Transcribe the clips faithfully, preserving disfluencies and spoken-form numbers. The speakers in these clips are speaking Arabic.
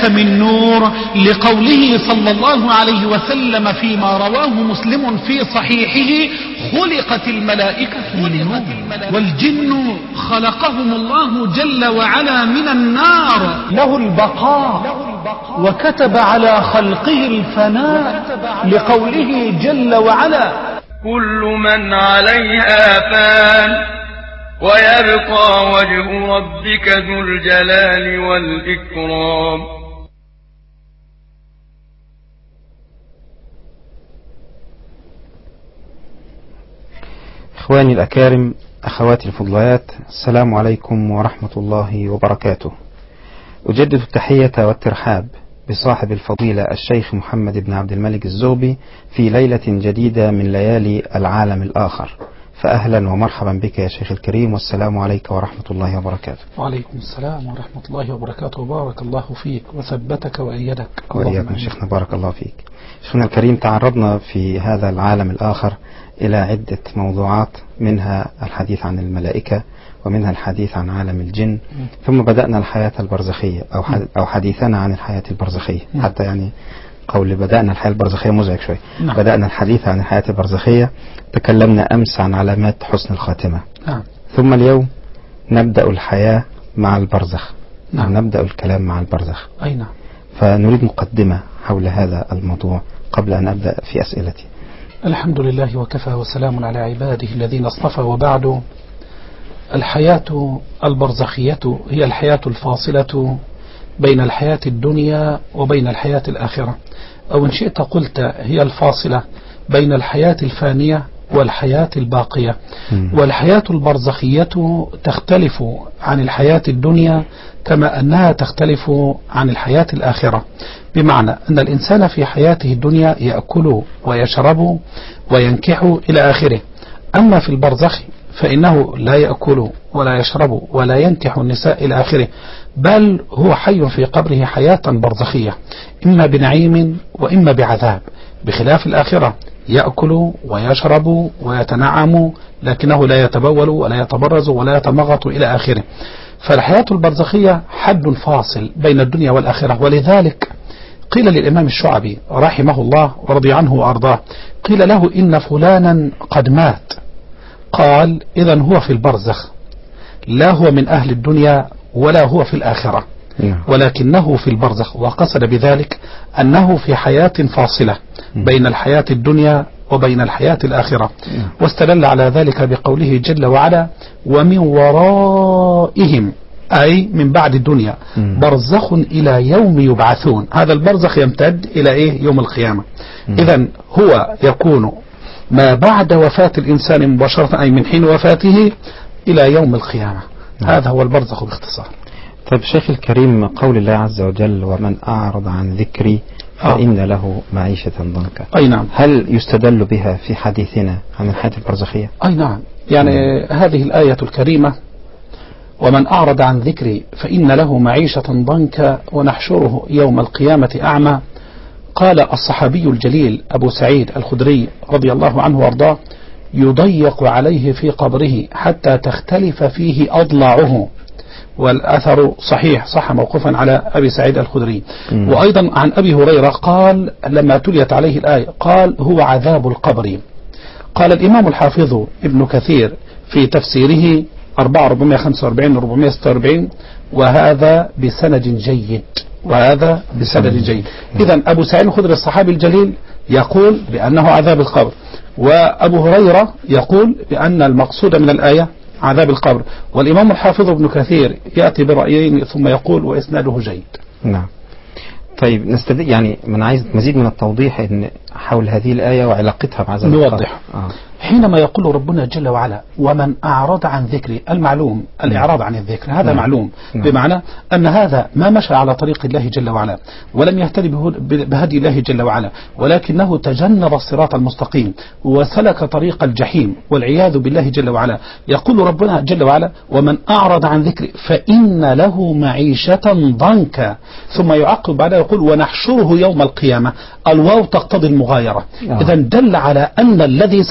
من نور، لقوله صلى الله عليه وسلم فيما رواه مسلم في صحيحه: خلقت الملائكة من نور، والجن خلقهم الله جل وعلا من النار. له البقاء وكتب على خلقه الفناء، لقوله جل وعلا: كل من عليها فان ويبقى وجه ربك ذو الجلال والإكرام. إخواني الأكارم، أخواتي الفضليات، السلام عليكم ورحمة الله وبركاته. أجدد التحية والترحاب بصاحب الفضيلة الشيخ محمد بن عبد الملك الزغبي في ليلة جديدة من ليالي العالم الآخر، فأهلا ومرحبا بك يا شيخ الكريم، والسلام عليكم ورحمة الله وبركاته. وعليكم السلام ورحمة الله وبركاته، بارك الله فيك وثبتك وأيدك. وإياكم شيخنا، بارك الله فيك. شيخنا الكريم، تعرضنا في هذا العالم الآخر إلى عدة موضوعات، منها الحديث عن الملائكة، ومنها الحديث عن عالم الجن، ثم بدأنا الحياة البرزخية أو أو حديثنا عن الحياة البرزخية. حتى يعني قول بدأنا الحياة البرزخية مزعج شوي. نعم. بدأنا الحديث عن الحياة البرزخية، تكلمنا أمس عن علامات حسن الخاتمة. نعم. ثم اليوم نبدأ الحياة مع البرزخ. نعم. نبدأ الكلام مع البرزخ. أي نعم. فنريد مقدمة حول هذا الموضوع قبل أن أبدأ في أسئلتي. الحمد لله وكفى وسلام على عباده الذين اصطفى، وبعد. الحياة البرزخية هي الحياة الفاصلة بين الحياة الدنيا وبين الحياة الآخرة، أو إن شئت قلت هي الفاصلة بين الحياة الفانية والحياة الباقية. والحياة البرزخية تختلف عن الحياة الدنيا كما أنها تختلف عن الحياة الآخرة، بمعنى أن الإنسان في حياته الدنيا يأكل ويشرب وينكح إلى آخره، أما في البرزخ فإنه لا يأكل ولا يشرب ولا ينكح النساء إلى آخره، بل هو حي في قبره حياة برزخية، إما بنعيم وإما بعذاب، بخلاف الآخرة يأكل ويشرب ويتنعم، لكنه لا يتبول ولا يتبرز ولا يتمغط إلى آخره. فالحياة البرزخية حد فاصل بين الدنيا والآخرة. ولذلك قيل للإمام الشعبي رحمه الله ورضي عنه وأرضاه، قيل له: إن فلانا قد مات. قال: إذن هو في البرزخ، لا هو من أهل الدنيا ولا هو في الآخرة، ولكنه في البرزخ. وقصد بذلك أنه في حياة فاصلة بين الحياة الدنيا وبين الحياة الآخرة، واستدل على ذلك بقوله جل وعلا: ومن ورائهم، أي من بعد الدنيا، برزخ إلى يوم يبعثون. هذا البرزخ يمتد إلى إيه؟ يوم القيامة. إذن هو يكون ما بعد وفاة الإنسان مباشرة، أي من حين وفاته إلى يوم القيامة. هذا هو البرزخ باختصار. طيب شيخ الكريم، قول الله عز وجل: ومن أعرض عن ذكري فإن له معيشة ضنكا. أي نعم. هل يستدل بها في حديثنا عن الحياة البرزخية؟ أي نعم. يعني مم. هذه الآية الكريمة: ومن أعرض عن ذكري فإن له معيشة ضنكا ونحشره يوم القيامة أعمى. قال الصحابي الجليل أبو سعيد الخدري رضي الله عنه وارضاه: يضيق عليه في قبره حتى تختلف فيه أضلاعه. والأثر صحيح، صح موقوفا على أبي سعيد الخدري. م. وأيضا عن أبي هريرة قال لما تليت عليه الآية، قال: هو عذاب القبر. قال الإمام الحافظ ابن كثير في تفسيره أربعة أربعمائة وخمسة وأربعين أربعمائة وستة وأربعين: وهذا بسند جيد، وهذا بسند جيد. إذن أبو سعيد الخدري الصحابي الجليل يقول بأنه عذاب القبر، وأبو هريرة يقول بأن المقصود من الآية عذاب القبر، والإمام الحافظ ابن كثير يأتي برأيين ثم يقول وإسناده جيد. نعم. طيب نستد يعني من عايز مزيد من التوضيح إن حول هذه الآية وعلاقتها مع عذاب القبر. نوضح. آه. حينما يقول ربنا جل وعلا: ومن أعرض عن ذكري، المعلوم الإعراض عن الذكر، هذا نعم. معلوم، نعم. بمعنى أن هذا ما مشى على طريق الله جل وعلا ولم يهتدي بهدي الله جل وعلا، ولكنه تجنب الصراط المستقيم وسلك طريق الجحيم والعياذ بالله جل وعلا. يقول ربنا جل وعلا: ومن أعرض عن ذكري فإن له معيشة ضنكا، ثم يعقب بعدها يقول: ونحشره يوم القيامة. الواو تقتضي المغايرة. آه. إذن دل على أن الذي سبق الواو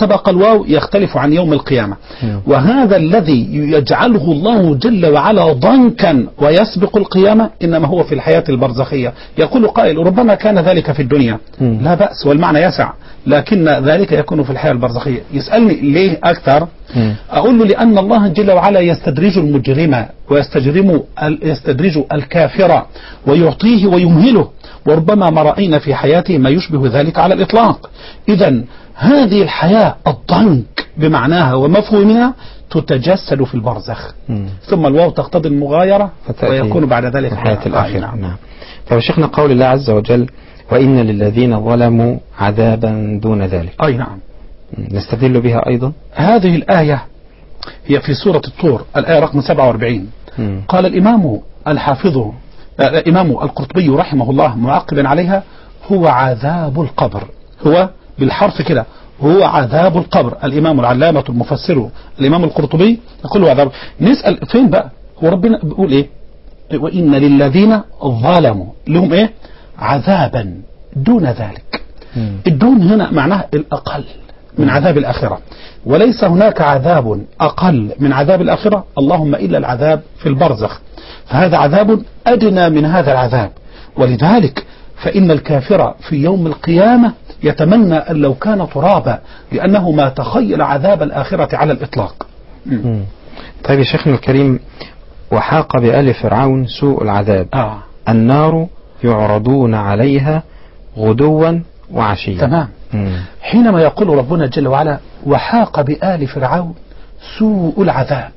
الواو يختلف عن يوم القيامة. وهذا الذي يجعله الله جل وعلا ضنكا ويسبق القيامة إنما هو في الحياة البرزخية. يقول قائل ربما كان ذلك في الدنيا، لا بأس والمعنى يسع، لكن ذلك يكون في الحياة البرزخية. يسألني ليه أكثر؟ أقول له لأن الله جل وعلا يستدرج المجرم ويستجرم يستدرج الكافر ويعطيه ويمهله، وربما ما رأينا في حياته ما يشبه ذلك على الإطلاق. إذن هذه الحياة الضنك بمعناها ومفهومها تتجسد في البرزخ، ثم الواو تقتضي المغايرة ويكون بعد ذلك الحياة الآخرة. نعم. نعم. طيب شيخنا، قول الله عز وجل وإن للذين ظلموا عذابا دون ذلك، أي نعم، نستدل بها أيضا. هذه الآية هي في سورة الطور الآية رقم سبعة وأربعين. م. قال الإمام الحافظ الإمام القرطبي رحمه الله معقبا عليها هو عذاب القبر، هو بالحرف كده هو عذاب القبر. الإمام العلامة المفسر الإمام القرطبي يقول له عذاب. نسأل فين بقى هو ربنا بيقول إيه؟ وإن للذين ظلموا لهم إيه؟ عذابا دون ذلك. م. الدون هنا معناه الأقل من عذاب الآخرة، وليس هناك عذاب أقل من عذاب الآخرة اللهم إلا العذاب في البرزخ، فهذا عذاب أدنى من هذا العذاب. ولذلك فإن الكافر في يوم القيامة يتمنى أن لو كان ترابا، لأنه ما تخيل عذاب الآخرة على الإطلاق. م. طيب يا شيخنا الكريم، وحاق بآل فرعون سوء العذاب. آه. النار يعرضون عليها غدوا وعشيا. تمام. مم. حينما يقول ربنا جل وعلا وحاق بآل فرعون سوء العذاب،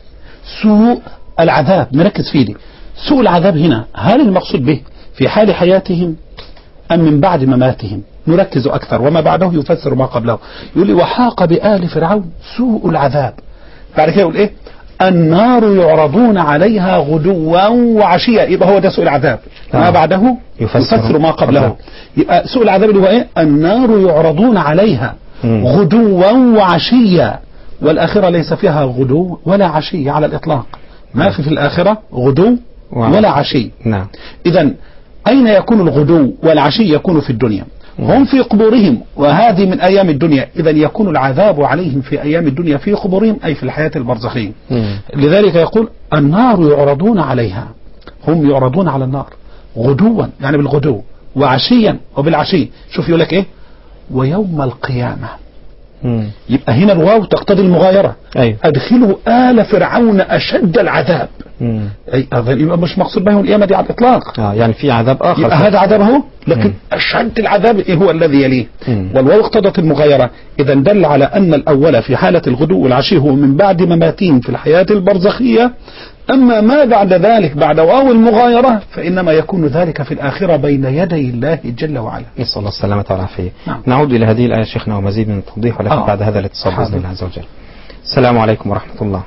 سوء العذاب نركز فيه دي. سوء العذاب هنا هل المقصود به في حال حياتهم أم من بعد مماتهم؟ نركز أكثر، وما بعده يفسر ما قبله. يقول لي وحاق بآل فرعون سوء العذاب، بعد كده يقول إيه؟ النار يعرضون عليها غدوا وعشيا، يبقى هو ده سوء العذاب. ما بعده يفسر, يفسر ما قبله. يبقى سوء العذاب اللي هو ايه؟ النار يعرضون عليها م. غدوا وعشيا، والآخرة ليس فيها غدو ولا عشي على الإطلاق، ما في في الآخرة غدو ولا عشي. نعم. إذن أين يكون الغدو والعشي؟ يكون في الدنيا، هم في قبورهم، وهذه من أيام الدنيا. إذا يكون العذاب عليهم في أيام الدنيا في قبورهم، أي في الحياة البرزخية. لذلك يقول النار يعرضون عليها، هم يعرضون على النار غدوا يعني بالغدو، وعشيا وبالعشي. شوف يقول لك إيه؟ ويوم القيامة. مم. يبقى هنا الواو تقتضي المغايرة. أيوه. أدخلوا آل فرعون أشد العذاب. مم. أي يبقى مش مقصود بهم القيامة دي على الإطلاق. آه يعني في عذاب آخر. يبقى هذا عذاب هو، لكن مم. أشد العذاب هو الذي يليه. مم. والواو اقتضت المغايرة، إذا دل على أن الأول في حالة الغدو والعشي هو من بعد مماتهم في الحياة البرزخية، أما ما بعد ذلك بعد واو المغايرة فإنما يكون ذلك في الآخرة بين يدي الله جل وعلا. نسأل الله السلامة والعافية. نعم. نعود إلى هذه الآية شيخنا ومزيد من التوضيح، ولكن آه. بعد هذا الاتصال بإذن الله عز وجل. السلام عليكم ورحمة الله.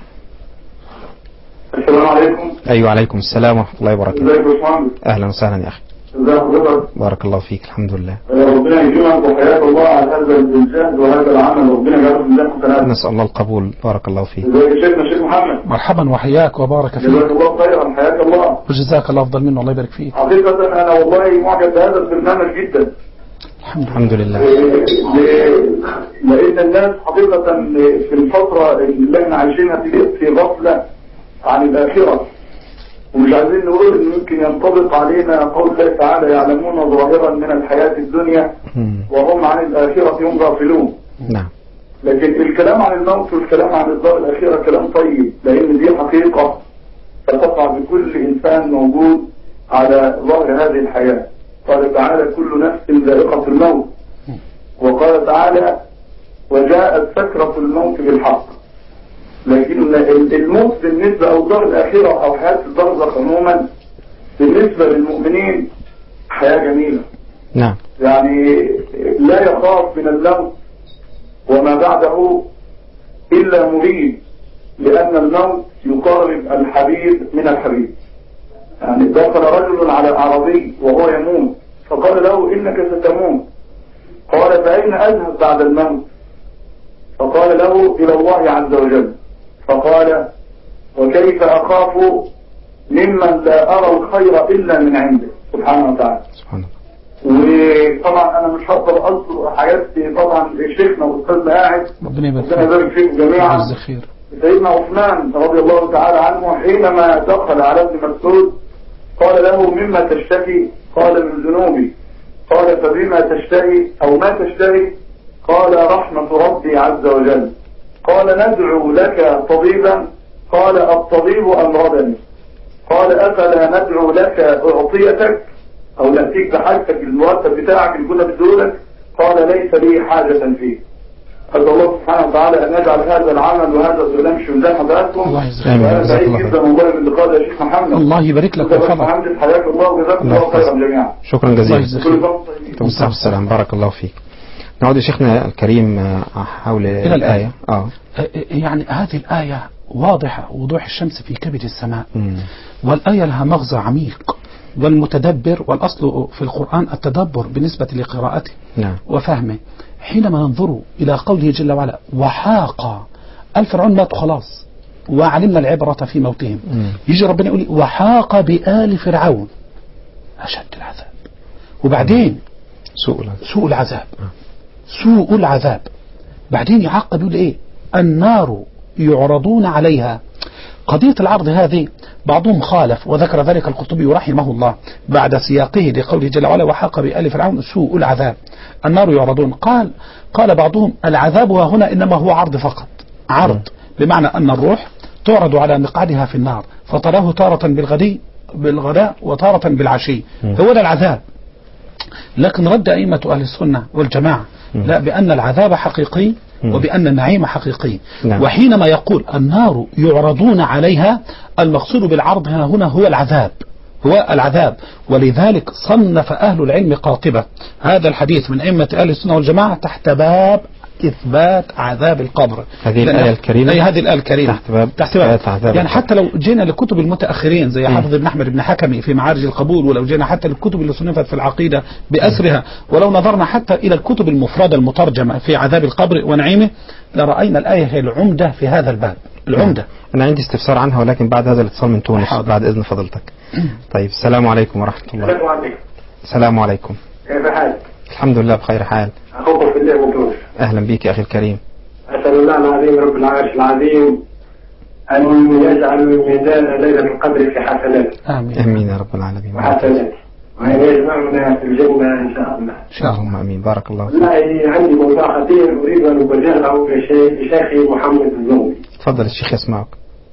السلام عليكم. أيوة عليكم السلام ورحمة الله وبركاته. ازيك يا باشمهندس؟ أهلا وسهلا يا أخي. ازي حضرتك؟ بارك الله فيك. الحمد لله. ربنا يكرمك وحياك الله على هذا الجهد وهذا العمل، وربنا يجعله في ميزان حسناتك. نسأل الله القبول. بارك الله فيك. ازيك يا شيخنا الشيخ محمد؟ مرحبا وحياك وبارك فيك. جزاك الله خيرا، حياك الله. وجزاك الله أفضل منه، الله يبارك فيك. حقيقة أنا والله معجب بهذا البرنامج جدا. الحمد لله. لأن الناس حقيقة في الفترة اللي احنا عايشينها في غفلة عن الآخرة، ومش عايزين نقول إن ممكن ينطبق علينا قول الله تعالى يعلمون ظاهرا من الحياة الدنيا وهم عن الآخرة هم غافلون. نعم. لكن الكلام عن الموت والكلام عن الدار الآخرة كلام طيب، لأن دي حقيقة تقع بكل إنسان موجود على ظهر هذه الحياة. قال تعالى كل نفس ذائقة الموت، وقال تعالى وجاءت سكرة الموت بالحق. لكن الموت بالنسبة أو دار الآخرة أو حياة البرزخ عموما بالنسبة للمؤمنين حياة جميلة. نعم. يعني لا يخاف من الموت وما بعده إلا مريد، لأن الموت يقارب الحبيب من الحبيب. يعني دخل رجل على أعرابي وهو يموت فقال له إنك ستموت، قال فأين أذهب بعد الموت؟ فقال له إلى الله عز وجل. فقال وكيف أخاف ممن لا أرى الخير إلا من عنده سبحانه وتعالى. سبحانه. طبعا انا مش هقدر اذكر حاجات طبعا شيخنا واستاذنا قاعد ربنا يبارك ربنا يبارك فيكم جميعا. جزاك خير. سيدنا عثمان رضي الله تعالى عنه حينما دخل على ابن مسعود قال له مما تشتكي؟ قال من ذنوبي. قال فبما تشتهي او ما تشتهي؟ قال رحمة ربي عز وجل. قال ندعو لك طبيبا؟ قال الطبيب امرضني. قال افلا ندعو لك اعطيتك او ناتيك بحاجتك المرتب بتاعك اللي كنا بديهولك؟ قال ليس لي حاجة فيه. أسأل الله سبحانه وتعالى أن يجعل هذا العمل وهذا الظلام شمزان حضراتكم. الله يجزاك. وأنا سعيد جدا والله باللقاء ده يا شيخ محمد. الله يبارك لك ويحفظك. محمد حياك الله وجزاكم الله خيرا جميعا. شكرا جزيلا. كل سنة وانتم طيبين. السلام بارك الله فيك. نعود يا شيخنا الكريم حول إلى الآية. آه. يعني هذه الآية واضحة وضوح الشمس في كبد السماء. مم. والآية لها مغزى عميق، والمتدبر، والأصل في القرآن التدبر بالنسبة لقراءته نعم. وفهمه. حينما ننظر إلى قوله جل وعلا وحاق الفرعون ماتوا خلاص وعلمنا العبرة في موتهم، مم. يجي ربنا يقول وحاق بآل فرعون أشد العذاب، وبعدين سوء العذاب. سوء العذاب سوء العذاب بعدين يعقب يقول إيه؟ النار يعرضون عليها. قضية العرض هذه بعضهم خالف وذكر ذلك القرطبي رحمه الله بعد سياقه لقوله جل وعلا وحاق بآل فرعون سوء العذاب النار يعرضون. قال قال بعضهم العذاب هنا إنما هو عرض فقط، عرض بمعنى أن الروح تعرض على مقعدها في النار فتراه تارة بالغدي بالغداء وتارة بالعشي، هو ده العذاب. لكن رد أئمة أهل السنة والجماعة لا، بأن العذاب حقيقي وبأن النعيم حقيقي. نعم. وحينما يقول النار يعرضون عليها المقصود بالعرض هنا هو العذاب، هو العذاب. ولذلك صنف أهل العلم قاطبة هذا الحديث من أئمة أهل السنة والجماعة تحت باب إثبات عذاب القبر. هذه الآية الكريمة أي هذه الآية الكريمة تحت باب تحت باب عذاب يعني حتى لو جينا لكتب المتأخرين زي حافظ بن أحمد بن حكمي في معارج القبول، ولو جينا حتى للكتب اللي صنفت في العقيدة بأسرها، ولو نظرنا حتى إلى الكتب المفردة المترجمة في عذاب القبر ونعيمه، لرأينا الآية هي العمدة في هذا الباب، العمدة. أنا عندي استفسار عنها ولكن بعد هذا الاتصال من تونس حاضر. بعد إذن فضلتك. طيب السلام عليكم ورحمة الله. السلام عليكم. السلام عليكم. كيف حالك؟ الحمد لله بخير حال. أخوكم في الله من تونس. أهلا بك يا أخي الكريم. أسأل الله العظيم رب العرش العظيم أن يجعل ميزان ليلة القدر في حسنات. آمين. آمين يا رب العالمين. وحسنات. وأن يجمعنا في الجنة إن شاء الله. إن شاء الله. آمين. بارك الله فيك. والله عندي موضوع خطير أريد أن أبرره لشيخي محمد الزنبي. تفضل الشيخ يسمعك.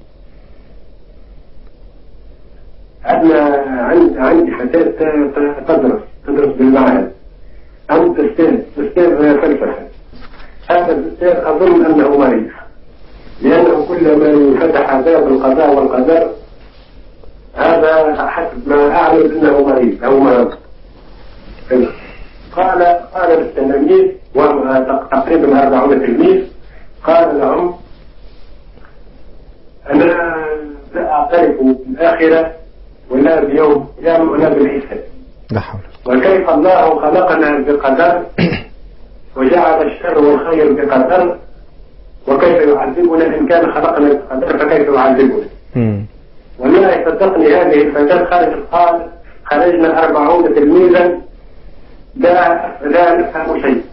أنا عندي عندي فتاة تدرس تدرس بالمعهد. أنت أستاذ أستاذ فلسفة. هذا الأستاذ أظن أنه مريض، لأنه كلما فتح باب القضاء والقدر هذا حسب ما أعلم أنه مريض أو مرض. قال قال للتلاميذ وهم تقريبا أربعون تلميذ، قال لهم أنا لا أعترف بالآخرة ولا بيوم قيامة ولا بالحساب. لا حول. وكيف الله خلقنا بقدر وجعل الشر والخير بقدر، وكيف يعذبنا إن كان خلقنا بقدر فكيف يعذبنا. والله صدقني هذه الفتاة خرجت قال خرجنا أربعون تلميذا لا لا نفهم شيء.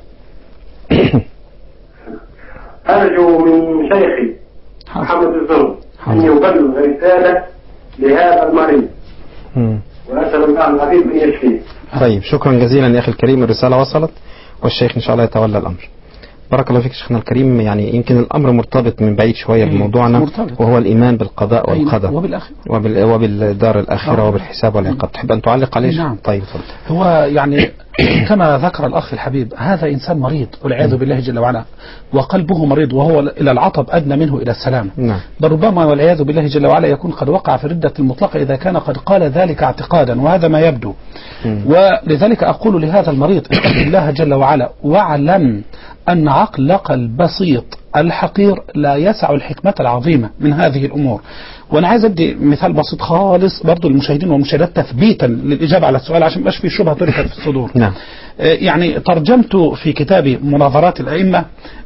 أرجو من شيخي محمد الزنبي أن يبلغ رسالة لهذا المريض وأسأل الله العظيم أن يشفيه. طيب شكرا جزيلا يا أخي الكريم، الرسالة وصلت والشيخ إن شاء الله يتولى الأمر. بارك الله فيك شيخنا الكريم. يعني يمكن الأمر مرتبط من بعيد شوية بموضوعنا، وهو الإيمان بالقضاء والقدر وبالآخرة وبال... وبالدار الآخرة وبالحساب والعقاب. تحب أن تعلق عليه؟ نعم. طيب فضل. هو يعني كما ذكر الأخ الحبيب هذا إنسان مريض والعياذ بالله جل وعلا، وقلبه مريض وهو إلى العطب أدنى منه إلى السلام. نعم. بل ربما والعياذ بالله جل وعلا يكون قد وقع في الردة المطلقة إذا كان قد قال ذلك اعتقادا، وهذا ما يبدو. مم. ولذلك أقول لهذا المريض اتق الله جل وعلا واعلم أن عقلك البسيط الحقير لا يسع الحكمة العظيمة من هذه الأمور. وانا عايز ادي مثال بسيط خالص برضو للمشاهدين والمشاهدات تثبيتا للاجابه على السؤال عشان ما يبقاش في شبهه تركت في الصدور. نعم. يعني ترجمت في كتابي مناظرات الائمه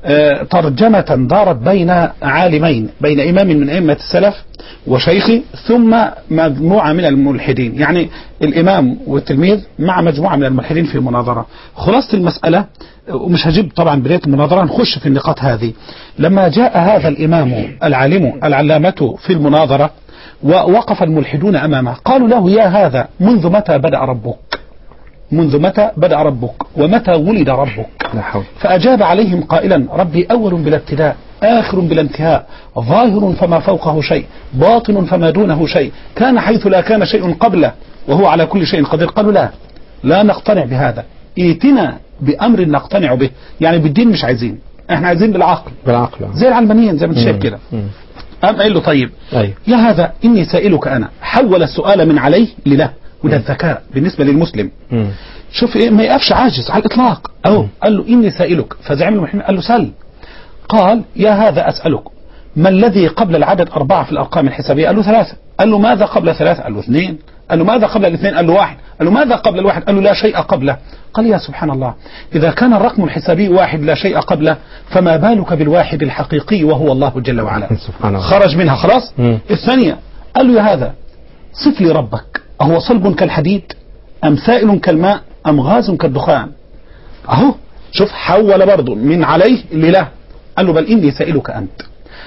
ترجمه دارت بين عالمين، بين امام من ائمه السلف وشيخي ثم مجموعه من الملحدين، يعني الامام والتلميذ مع مجموعه من الملحدين في مناظره. خلاصه المساله ومش هجيب طبعا بدايه المناظره، نخش في النقاط هذه. لما جاء هذا الامام العالم العلامه في المناظره ووقف الملحدون امامه قالوا له: يا هذا منذ متى بدأ ربك؟ منذ متى بدأ ربك؟ ومتى ولد ربك؟ لا حول. فأجاب عليهم قائلا: ربي أول بلا ابتداء، آخر بلا انتهاء، ظاهر فما فوقه شيء، باطن فما دونه شيء، كان حيث لا كان شيء قبله، وهو على كل شيء قدير. قالوا: لا لا نقتنع بهذا، ائتنا بأمر نقتنع به. يعني بالدين مش عايزين، احنا عايزين بالعقل، بالعقل زي العلمانيين زي ما انت شايف كده. قام قال له: طيب أيوه. يا هذا إني سائلك أنا. حول السؤال من عليه لله، وده الذكاء بالنسبة للمسلم. مم. شوف إيه، ما يقفش عاجز على الإطلاق. أو قال له: إني سائلك. فزعم المحمد قال له: سل. قال: يا هذا أسألك، ما الذي قبل العدد أربعة في الأرقام الحسابية؟ قال له: ثلاثة. قال له: ماذا قبل ثلاثة؟ قال له: اثنين. قال له: ماذا قبل الاثنين؟ قال له: واحد. قال له: ماذا قبل الواحد؟ قال له: لا شيء قبله. قال: يا سبحان الله، إذا كان الرقم الحسابي واحد لا شيء قبله، فما بالك بالواحد الحقيقي وهو الله جل وعلا. سبحان الله. خرج منها خلاص. مم. الثانية قال له: يا هذا صف لي ربك، أهو صلب كالحديد أم سائل كالماء أم غاز كالدخان؟ أهو شوف، حول برضه من عليه لله. قال له: بل إني سائلك أنت،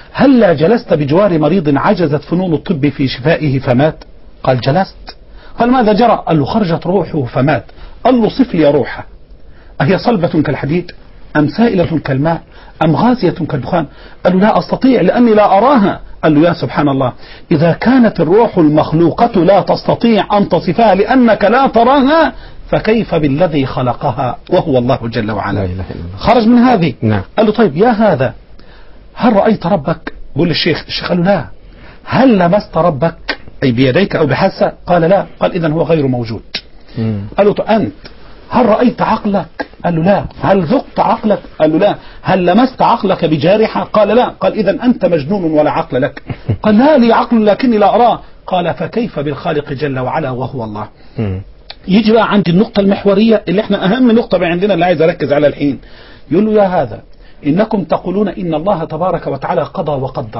هل جلست بجوار مريض عجزت فنون الطب في شفائه فمات؟ قال: جلست. قال: ماذا جرى؟ قال له: خرجت روحه فمات. قال له: صف لي روحه، أهي صلبة كالحديد أم سائلة كالماء أم غازية كالدخان؟ قال له: لا أستطيع لأني لا أراها. قال له: يا سبحان الله، إذا كانت الروح المخلوقة لا تستطيع أن تصفها لأنك لا تراها، فكيف بالذي خلقها وهو الله جل وعلا؟ لا إله إلا الله. خرج من هذه. نعم. قال له: طيب يا هذا، هل رأيت ربك؟ بقول للشيخ. الشيخ قال له: لا. هل لمست ربك أي بيديك أو بحاسة؟ قال: لا. قال: إذن هو غير موجود. مم. قال له: أنت هل رأيت عقلك؟ قال له: لا. هل ذقت عقلك؟ قال له: لا. هل لمست عقلك بجارحة؟ قال: لا. قال: إذن أنت مجنون ولا عقل لك. قال: لا لي عقل لكني لا أراه. قال: فكيف بالخالق جل وعلا وهو الله؟ مم. يجي بقى عند النقطة المحورية اللي احنا أهم نقطة بقى عندنا اللي عايز أركز على الحين. يقول له: يا هذا إنكم تقولون إن الله تبارك وتعالى قضى وقدر،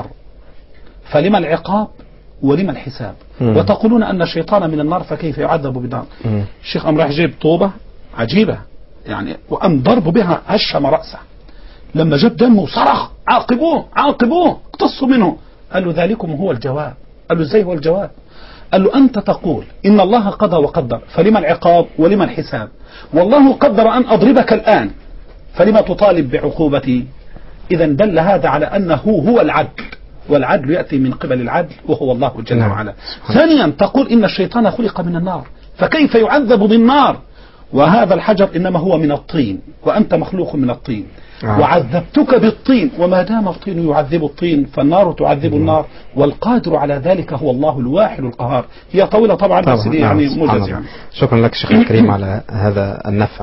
فلما العقاب ولما الحساب؟ مم. وتقولون أن الشيطان من النار فكيف يعذب بالنار؟ مم. الشيخ أم راح جيب طوبة عجيبة يعني، وأم ضرب بها هشم رأسه. لما جاب دمه صرخ: عاقبوه عاقبوه اقتصوا منه. قال له: ذلكم هو الجواب. قال له: ازاي هو الجواب؟ قال له: أنت تقول إن الله قضى وقدر، فلما العقاب ولما الحساب؟ والله قدر أن أضربك الآن، فلما تطالب بعقوبتي؟ إذا دل هذا على أنه هو العدل، والعدل يأتي من قبل العدل وهو الله جل نعم. وعلا. ثانيا تقول إن الشيطان خلق من النار، فكيف يعذب بالنار؟ وهذا الحجر إنما هو من الطين، وأنت مخلوق من الطين. آه. وعذبتك بالطين، وما دام الطين يعذب الطين فالنار تعذب النار، والقادر على ذلك هو الله الواحد القهار. هي طويلة طبعا, طبعا. بس دي نعم. يعني موجز يعني. شكرا لك شيخ الكريم على هذا النفع.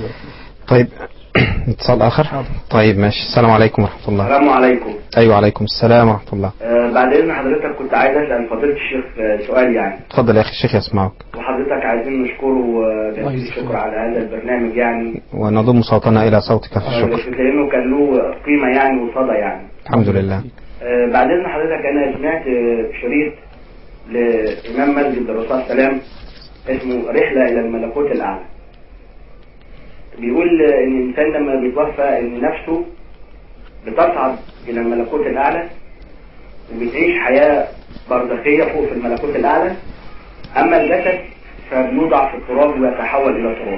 طيب اتصال آخر. طيب ماشي. السلام عليكم ورحمة الله. السلام عليكم. أيوة عليكم السلام ورحمة الله. آه بعد إذن حضرتك كنت عايز أسأل فضيلة الشيخ آه سؤال يعني. اتفضل يا أخي الشيخ يسمعك. وحضرتك عايزين نشكره جزيل الشكر على هذا البرنامج يعني. ونضم صوتنا إلى صوتك في الشكر. لأنه كان له قيمة يعني وصدى يعني. الحمد لله. آه بعد إذن حضرتك أنا سمعت شريط لإمام مسجد الرسول صلى الله عليه وسلم اسمه رحلة إلى الملكوت الأعلى. بيقول ان الانسان لما بيتوفى ان نفسه بتصعد الى الملكوت الاعلى وبتعيش حياة برزخية فوق في الملكوت الاعلى، اما الجسد فبيوضع في التراب ويتحول الى تراب.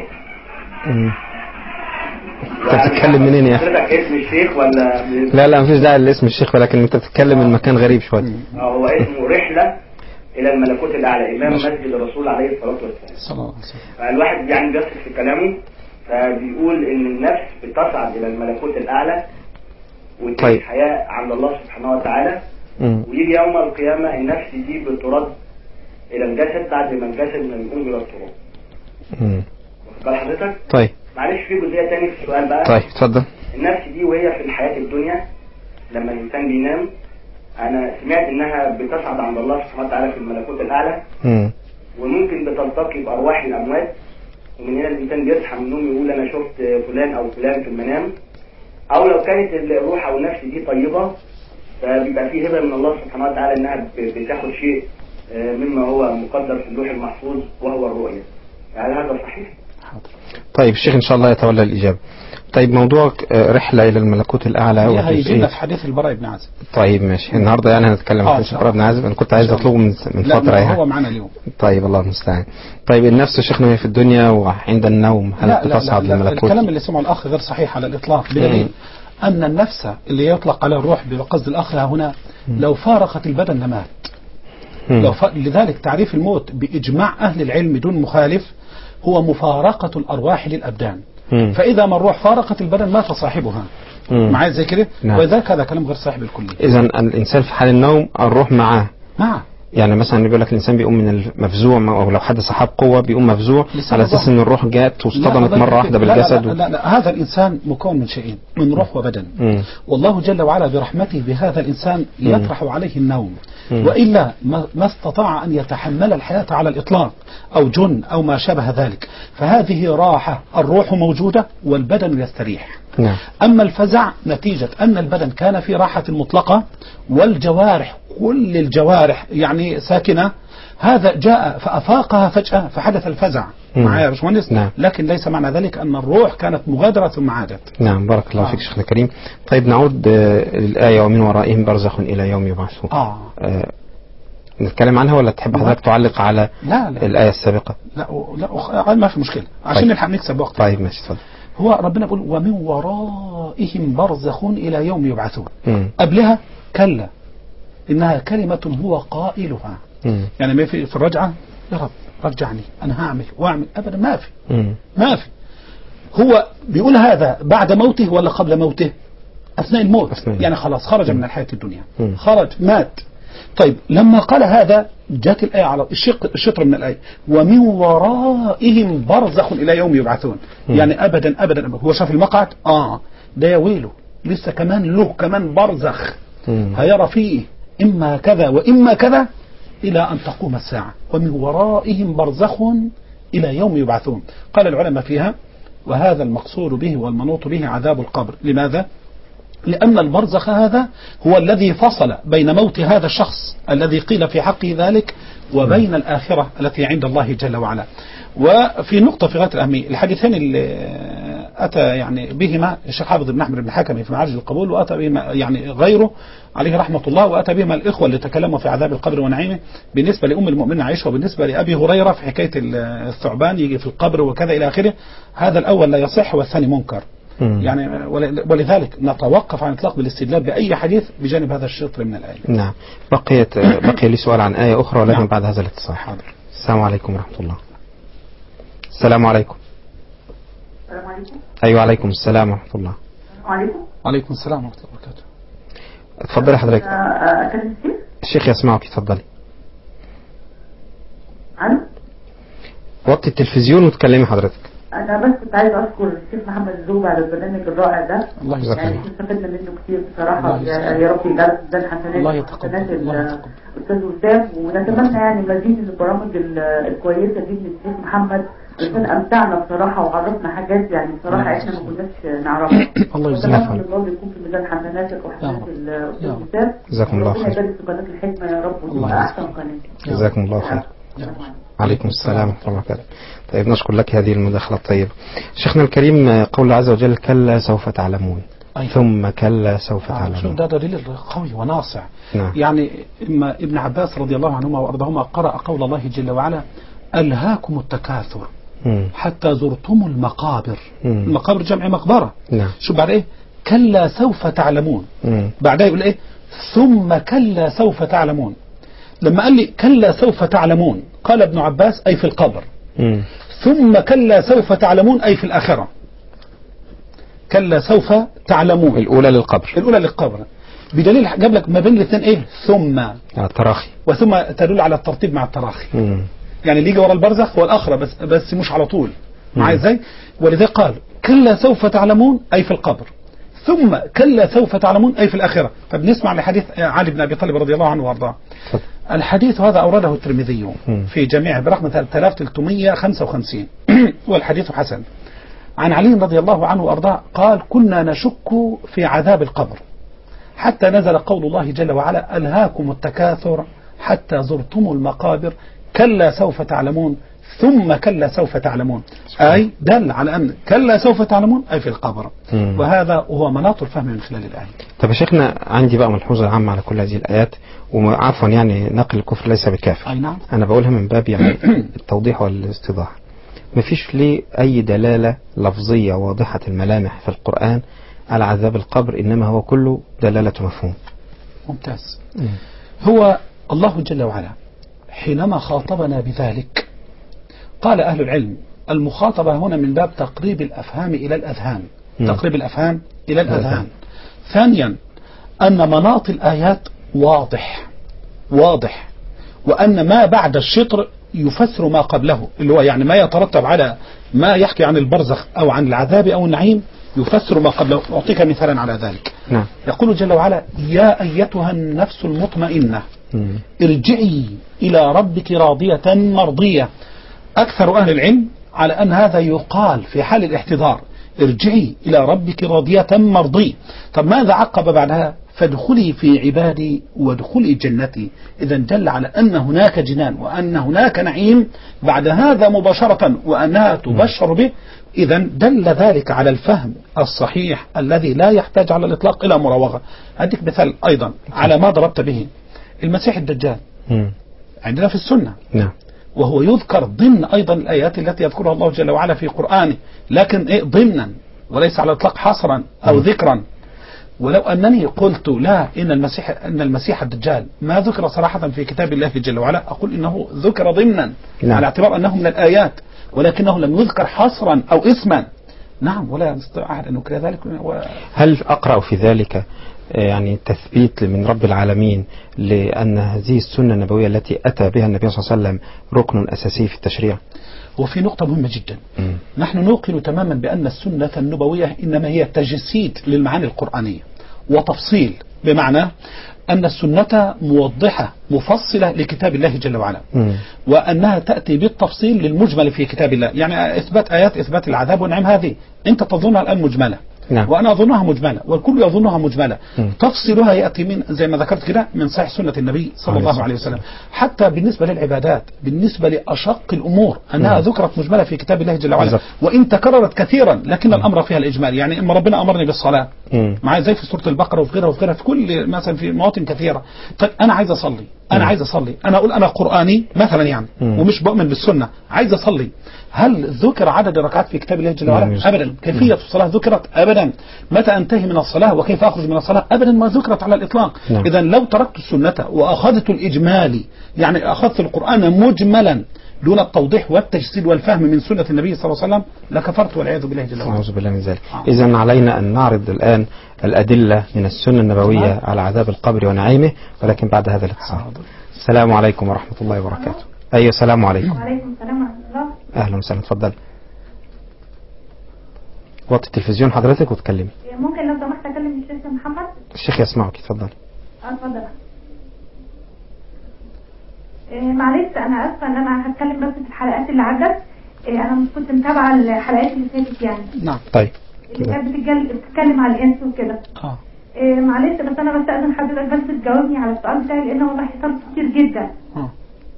انت بتتكلم منين يا اخي؟ حضرتك اسم الشيخ ولا؟ لا لا مفيش داعي لاسم الشيخ، ولكن انت بتتكلم من مكان غريب شويه. اه هو اسمه رحلة الى الملكوت الاعلى، امام مسجد الرسول عليه الصلاة والسلام صلى الله عليه وسلم. الواحد يعني بيصف في كلامه، فبيقول ان النفس بتصعد الى الملكوت الاعلى وتعيش طيب. حياة عند الله سبحانه وتعالى، ويجي يوم القيامة النفس دي بترد الى الجسد بعد ما الجسد ما يقوم الى التراب. واخد بال حضرتك؟ طيب معلش في جزئية تاني في السؤال بقى. طيب اتفضل. النفس دي وهي في الحياة الدنيا لما الانسان بينام انا سمعت انها بتصعد عند الله سبحانه وتعالى في الملكوت الاعلى مم. وممكن بتلتقي بارواح الاموات، ومن هنا الانسان بيصحى من النوم يقول انا شفت فلان او فلان في المنام، او لو كانت الروح او النفس دي طيبه فبيبقى فيه هبه من الله سبحانه وتعالى انها بتاخد شيء مما هو مقدر في اللوح المحفوظ وهو الرؤيه. هل هذا صحيح؟ طيب الشيخ ان شاء الله يتولى الاجابه. طيب موضوع رحله الى الملكوت الاعلى هيجينا في حديث البراء بن عازب. طيب ماشي، النهارده يعني هنتكلم عن حديث البراء بن عازب. انا كنت عايز اطلبه من من فتره يعني. هو معنا اليوم. طيب الله المستعان. طيب النفس شيخنا في الدنيا وعند النوم هل لا لا تصعد لا لا للملكوت؟ الكلام اللي سمعه الاخ غير صحيح على الاطلاق، بدليل ان النفس اللي يطلق على الروح بقصد الاخ هنا لو فارقت البدن لمات. لو ف... لذلك تعريف الموت باجماع اهل العلم دون مخالف هو مفارقة الأرواح للأبدان. مم. فإذا ما الروح فارقت البدن مات صاحبها. معايا زي كده. نعم. وذاك هذا كلام غير صحيح بالكلية. إذا الإنسان في حال النوم الروح معه. معه. يعني مثلا بيقول لك الإنسان بيقوم من المفزوع أو لو حد صحاب قوة بيقوم مفزوع على أساس إن الروح جات واصطدمت مرة واحدة بالجسد. لا لا, لا, لا هذا الإنسان مكون من شيئين، من روح وبدن. مم. والله جل وعلا برحمته بهذا الإنسان يطرح مم. عليه النوم. مم. وإلا ما استطاع أن يتحمل الحياة على الإطلاق أو جن أو ما شابه ذلك. فهذه راحة، الروح موجودة والبدن يستريح. نعم. أما الفزع نتيجة أن البدن كان في راحة مطلقة والجوارح كل الجوارح يعني ساكنة، هذا جاء فأفاقها فجأة فحدث الفزع. معايا يا باشمهندس؟ نعم. لكن ليس معنى ذلك أن الروح كانت مغادرة ثم عادت. نعم بارك الله آه. فيك شيخنا الكريم. طيب نعود للآية ومن ورائهم برزخ إلى يوم يبعثون. آه. آه. نتكلم عنها ولا تحب حضرتك تعلق على لا لا. الآية السابقة؟ لا لا ما في مشكلة عشان طيب. نلحق نكسب وقت. طيب ماشي اتفضل. هو ربنا يقول ومن ورائهم برزخ إلى يوم يبعثون. مم. قبلها كلا إنها كلمة هو قائلها. مم. يعني ما في في الرجعة يا رب رجعني أنا هعمل وأعمل أبدا ما في. مم. ما في. هو بيقول هذا بعد موته ولا قبل موته؟ أثناء الموت. أثناء. يعني خلاص خرج مم. من الحياة الدنيا. مم. خرج مات. طيب لما قال هذا جاءت الآية على الشق الشطر من الآية ومن ورائهم برزخ إلى يوم يبعثون. م. يعني أبدا أبدا, أبداً. هو شاف المقعد آه ده يا ويله لسه كمان له كمان برزخ م. هيرى فيه إما كذا وإما كذا إلى أن تقوم الساعة. ومن ورائهم برزخ إلى يوم يبعثون. قال العلماء فيها وهذا المقصود به والمنوط به عذاب القبر. لماذا؟ لأن البرزخ هذا هو الذي فصل بين موت هذا الشخص الذي قيل في حقه ذلك وبين الآخرة التي عند الله جل وعلا. وفي نقطة في غاية الأهمية الحديثين اللي أتى يعني بهما الشيخ حافظ بن أحمد بن حكم في معارج القبول وأتى بهما يعني غيره عليه رحمة الله وأتى بهما الإخوة اللي تكلموا في عذاب القبر ونعيمه بالنسبة لأم المؤمنين عائشة وبالنسبة لأبي هريرة في حكاية الثعبان يجي في القبر وكذا إلى آخره. هذا الأول لا يصح والثاني منكر. يعني ولذلك نتوقف عن اطلاق بالاستدلال بأي حديث بجانب هذا الشطر من الآية. نعم. بقيت بقي لي سؤال عن آية أخرى ولكن نعم. بعد هذا الاتصال. حاضر. السلام عليكم ورحمة الله. السلام عليكم. السلام عليكم. أيوة عليكم السلام ورحمة الله. وعليكم. وعليكم السلام ورحمة الله وبركاته. اتفضلي حضرتك. أكلم الشيخ؟ الشيخ يسمعك اتفضلي. ألو. وطي التلفزيون وتكلمي حضرتك. أنا بس كنت عايز أشكر الشيخ محمد الزوبي على البرنامج الرائع ده. الله يجزاك يعني استفدنا منه كتير بصراحة. يا رب يجعل ده الحسنات. الله يتقبل. الأستاذ وسام ونتمنى يعني مزيد من البرامج الكويسة دي من الشيخ محمد عشان أمتعنا بصراحة وعرفنا حاجات يعني بصراحة إحنا ما كناش نعرفها. الله يجزاك خير. الله يكون في ميزان حسناتك وحسنات الأستاذ وسام. جزاكم الله خير. ربنا يبارك في قناة الحكمة يا رب وتبقى أحسن قناة. جزاكم الله خير. عليكم السلام ورحمة الله وبركاته. طيب نشكر لك هذه المداخلة الطيبة. شيخنا الكريم قول الله عز وجل كلا سوف تعلمون. أيوة. ثم كلا سوف تعلمون. شوف ده دليل قوي وناصع. نعم. يعني إما ابن عباس رضي الله عنهما وأرضاهما قرأ قول الله جل وعلا ألهاكم التكاثر مم. حتى زرتم المقابر. مم. المقابر جمع مقبرة. نعم. شو بعد إيه كلا سوف تعلمون. بعدها يقول إيه ثم كلا سوف تعلمون. لما قال لي كلا سوف تعلمون قال ابن عباس أي في القبر. م. ثم كلا سوف تعلمون أي في الآخرة. كلا سوف تعلمون الأولى للقبر الأولى للقبر بدليل جاب لك ما بين الاثنين إيه ثم التراخي وثم تدل على الترتيب مع التراخي. م. يعني اللي يجي ورا البرزخ هو الآخرة بس بس مش على طول معايا ازاي. ولذا قال كلا سوف تعلمون أي في القبر ثم كلا سوف تعلمون أي في الآخرة. طب نسمع لحديث علي بن أبي طالب رضي الله عنه وارضاه. الحديث هذا أورده الترمذي في جميع برقم ثلاثة آلاف وثلاثمائة وخمسة وخمسين والحديث حسن. عن علي رضي الله عنه وارضاه قال كنا نشك في عذاب القبر حتى نزل قول الله جل وعلا ألهاكم التكاثر حتى زرتم المقابر كلا سوف تعلمون ثم كلا سوف تعلمون، أي دل على أن كلا سوف تعلمون أي في القبر. مم. وهذا هو مناط الفهم من خلال الآية. طب يا شيخنا عندي بقى ملحوظة عامة على كل هذه الآيات، وعفوا يعني نقل الكفر ليس بكافر. أي نعم. أنا بقولها من باب يعني التوضيح والاستيضاح. مفيش ليه أي دلالة لفظية واضحة الملامح في القرآن على عذاب القبر، إنما هو كله دلالة مفهوم. ممتاز. مم. هو الله جل وعلا حينما خاطبنا بذلك قال أهل العلم المخاطبة هنا من باب تقريب الأفهام إلى الأذهان. م. تقريب الأفهام إلى الأذهان. ثانيا أن مناط الآيات واضح واضح وأن ما بعد الشطر يفسر ما قبله، اللي هو يعني ما يترتب على ما يحكي عن البرزخ أو عن العذاب أو النعيم يفسر ما قبله. أعطيك مثالا على ذلك. نعم. يقول جل وعلا يا أيتها النفس المطمئنة م. ارجعي إلى ربك راضية مرضية. أكثر أهل العلم على أن هذا يقال في حال الاحتضار ارجعي إلى ربك راضية مرضية. طب ماذا عقب بعدها؟ فادخلي في عبادي وادخلي جنتي. إذا دل على أن هناك جنان وأن هناك نعيم بعد هذا مباشرة وأنها تبشر به. إذا دل ذلك على الفهم الصحيح الذي لا يحتاج على الإطلاق إلى مراوغة. أديك مثال أيضا على ما ضربت به المسيح الدجال عندنا في السنة. نعم. وهو يذكر ضمن أيضا الآيات التي يذكرها الله جل وعلا في قرآنه، لكن إيه ضمنا وليس على الإطلاق حصرا أو ذكرا. ولو أنني قلت لا إن المسيح إن المسيح الدجال ما ذكر صراحة في كتاب الله جل وعلا أقول إنه ذكر ضمنا. نعم. على اعتبار أنه من الآيات ولكنه لم يذكر حصرا أو اسما. نعم. ولا نستطيع أن نكر ذلك. و... هل أقرأ في ذلك يعني تثبيت من رب العالمين لأن هذه السنة النبوية التي أتى بها النبي صلى الله عليه وسلم ركن أساسي في التشريع؟ وفي نقطة مهمة جدا. م. نحن نوقن تماما بأن السنة النبوية إنما هي تجسيد للمعاني القرآنية وتفصيل، بمعنى أن السنة موضحة مفصلة لكتاب الله جل وعلا. م. وأنها تأتي بالتفصيل للمجمل في كتاب الله. يعني إثبات آيات إثبات العذاب والنعيم هذه أنت تظنها الآن مجملة. نعم. وأنا أظنها مجملة والكل يظنها مجملة. م. تفصيلها يأتي من زي ما ذكرت كده من صحيح سنة النبي صلى الله عليه وسلم. حتى بالنسبة للعبادات بالنسبة لأشق الأمور أنها م. ذكرت مجملة في كتاب الله جل وعلا، وإن تكررت كثيرا لكن م. الأمر فيها الإجمال. يعني إما ربنا أمرني بالصلاة معي زي في سورة البقرة وفي غيرها وفي غيرها في كل مثلا في مواطن كثيرة. طيب أنا عايز أصلي أنا م. عايز أصلي أنا أقول أنا قرآني مثلا يعني م. ومش بؤمن بالسنة عايز أصلي. هل ذكر عدد الركعات في كتاب الله جل وعلا؟ أبدا. كيفية الصلاة ذكرت؟ أبدا. متى أنتهي من الصلاة وكيف أخرج من الصلاة؟ أبدا ما ذكرت على الإطلاق. إذا لو تركت السنة وأخذت الإجمالي يعني أخذت القرآن مجملا دون التوضيح والتجسيد والفهم من سنة النبي صلى الله عليه وسلم لكفرت والعياذ بالله جل وعلا. أعوذ بالله من ذلك. آه. إذا علينا أن نعرض الآن الأدلة من السنة النبوية آه. على عذاب القبر ونعيمه، ولكن بعد هذا الاتصال. آه. السلام عليكم ورحمة الله وبركاته. أي السلام عليكم. وعليكم السلام ورحمة الله. أهلا وسهلا. اتفضل. وطي التلفزيون حضرتك وتكلمي. ممكن لو سمحت أكلم الشيخ محمد؟ الشيخ يسمعك. اتفضل. اتفضل. إيه معلش أنا آسفة إن أنا هتكلم بس في الحلقات اللي عدت. إيه أنا مش كنت متابعة الحلقات اللي فاتت يعني. نعم. طيب. اللي كانت بتتكلم على الإنس وكده. اه. إيه معلش بس أنا بستأذن حضرتك بس تجاوبني على السؤال بتاعي لأن والله حصل كتير جدا. اه.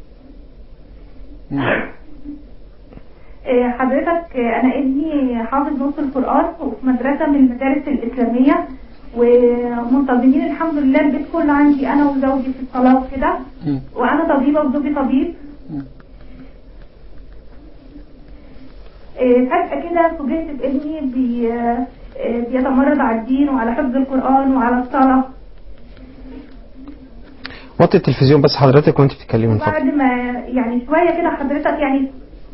حضرتك أنا ابني حافظ نص القرآن وفي مدرسة من المدارس الإسلامية ومنتظمين الحمد لله البيت كله عندي أنا وزوجي في الصلاة وكده، وأنا طبيبة وزوجي طبيب. فجأة كده فوجئت بابني بي بيتمرد على الدين وعلى حفظ القرآن وعلى الصلاة. وطي التلفزيون بس حضرتك وانت بتتكلمي. بعد ما يعني شوية كده حضرتك يعني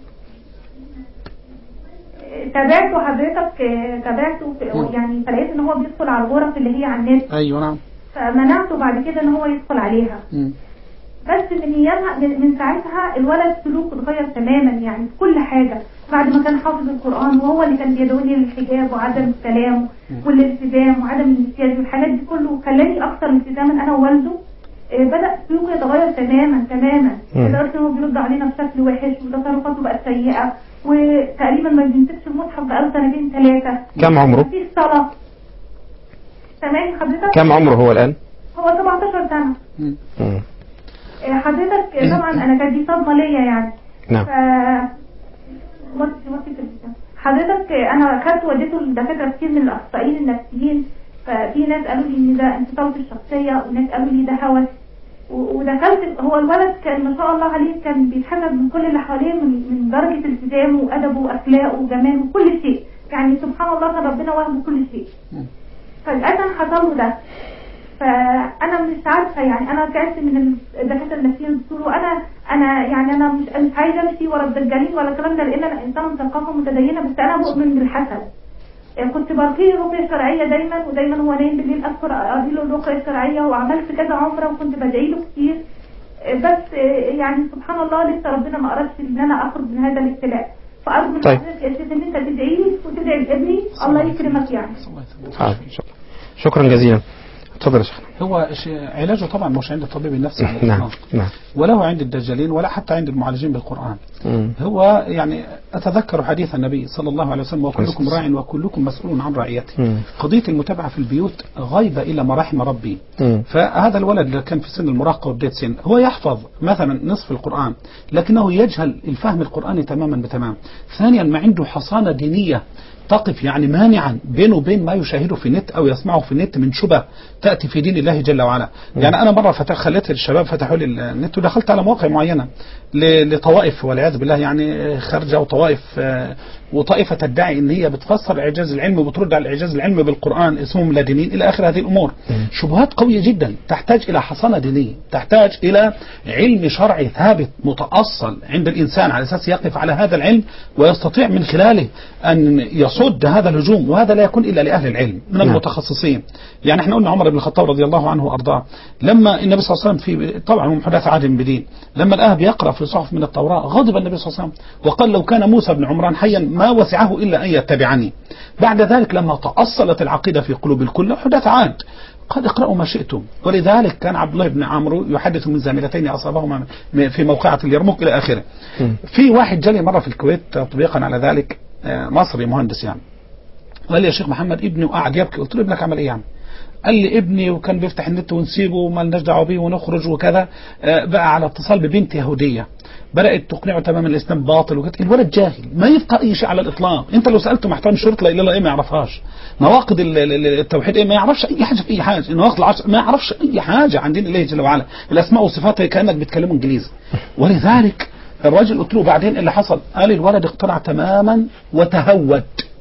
تابعته حضرتك تابعته يعني فلقيت ان هو بيدخل على الغرف اللي هي على النت. ايوه نعم. فمنعته بعد كده ان هو يدخل عليها. م. بس من ايامها من ساعتها الولد سلوكه اتغير تماما، يعني في كل حاجه. بعد ما كان حافظ القران وهو اللي كان بيدعوني للحجاب وعدم الكلام والالتزام وعدم النسيان والحاجات دي كله خلاني اكثر التزاما انا ووالده. بدأ سلوكه يتغير تماما تماما، لدرجة انه بيرد علينا بشكل وحش وتصرفاته بقت سيئة، وتقريبا ما بيمسكش المصحف بقاله سنتين ثلاثة. كم عمره؟ مفيش صلاة. سامعني حضرتك؟ كم عمره هو الآن؟ هو سبعتاشر سنة. مم. حضرتك طبعا انا كانت دي صدمة ليا يعني. نعم. ف... حضرتك انا خدت وديته لدكاترة كتير من الاخصائيين النفسيين، ففي ناس قالوا لي ان ده انفصال الشخصيه، وناس قالوا لي ده هوس، ودخلت. هو الولد كان ما شاء الله عليه كان بيتحمل من كل اللي حواليه من, من درجه التزامه وادبه واخلاقه وجماله وكل شيء، يعني سبحان الله كان ربنا وهبه كل شيء. فجأة حصل له ده، فانا مش عارفه يعني. انا تعبت من الدكاتره النفسيين بيقولوا انا انا يعني انا مش مش عايزه امشي ورا الدجالين ولا الكلام ده، لان انا انسان مثقفه متدينه، بس انا مؤمن بالحسد. كنت برقيه رقيه شرعيه دايما، ودايما هو نايم بالليل اذكر اقري له الرقيه الشرعيه، وعملت كذا عمره وكنت بدعي له كتير، بس يعني سبحان الله لسه ربنا ما قررش ان انا اخرج من هذا الابتلاء. فارجو من حضرتك يا شيخ ان انت تدعي لي وتدعي لابني الله يكرمك يعني. حاضر ان شاء الله. شكرا جزيلا. اتفضل يا شيخ. هو علاجه طبعا مش عند الطبيب النفسي نعم نعم، وله عند الدجالين ولا حتى عند المعالجين بالقرآن. مم. هو يعني أتذكر حديث النبي صلى الله عليه وسلم: وكلكم راع وكلكم مسؤول عن رعيته. قضية المتابعة في البيوت غايبة إلى مراحم ربي. مم. فهذا الولد اللي كان في سن المراهقة وبداية سن هو يحفظ مثلا نصف القرآن، لكنه يجهل الفهم القرآني تماما بتمام. ثانيا ما عنده حصانة دينية تقف يعني مانعا بينه وبين ما يشاهده في النت أو يسمعه في النت من شبه تأتي في دين الله جل وعلا. يعني أنا مرة فتح خليت الشباب فتحوا لي النت ودخلت على مواقع معينة لطوائف والعياذ بالله، يعني خارجة وطوائف وطائفة تدعي ان هي بتفسر الاعجاز العلمي وبترد على الاعجاز العلمي بالقرآن، اسمهم لادينيين الى اخر هذه الامور. شبهات قوية جدا تحتاج الى حصانة دينية، تحتاج الى علم شرعي ثابت متأصل عند الانسان على اساس يقف على هذا العلم ويستطيع من خلاله ان يصد هذا الهجوم، وهذا لا يكون الا لاهل العلم من المتخصصين. يعني احنا قلنا عمر بن الخطاب رضي الله عنه وارضاه لما النبي صلى الله عليه وسلم في طبعا هو محدث عهد بدين، لما الآب يقرأ في صحف من التوراة غضب النبي صلى الله عليه وسلم وقال: لو كان موسى بن عمران حيا ما وسعه إلا أن يتبعني. بعد ذلك لما تأصلت العقيدة في قلوب الكل حدث عاد قد اقرأوا ما شئتم. ولذلك كان عبد الله بن عمرو يحدث من زميلتين أصابهما في موقعة اليرموك إلى آخره. في واحد جالي مرة في الكويت تطبيقا على ذلك، مصري مهندس يعني، قال لي: يا شيخ محمد ابني وقعد يبكي. قلت له: ابنك عمل ايه يعني؟ قال لي: ابني وكان بيفتح النت ونسيبه وما لناش دعوه بيه ونخرج وكذا، بقى على اتصال ببنت يهوديه بدات تقنعه تماما الاسلام باطل وكذا. الولد جاهل ما يفقه اي شيء على الاطلاق. انت لو سالته محترم شرط لا اله الا الله ايه ما يعرفهاش، نواقض التوحيد ايه ما يعرفش اي حاجه في اي حاجه، نواقض العشر ما يعرفش اي حاجه عن دين الله جل وعلا، الاسماء والصفات كانك بتكلمه انجليزي. ولذلك الراجل قلت له بعدين اللي حصل، قال الولد اقتنع تماما وتهود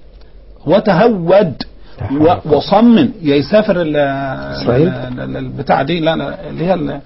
وتهود وصمم يسافر البتاع دي لا لا اللي هي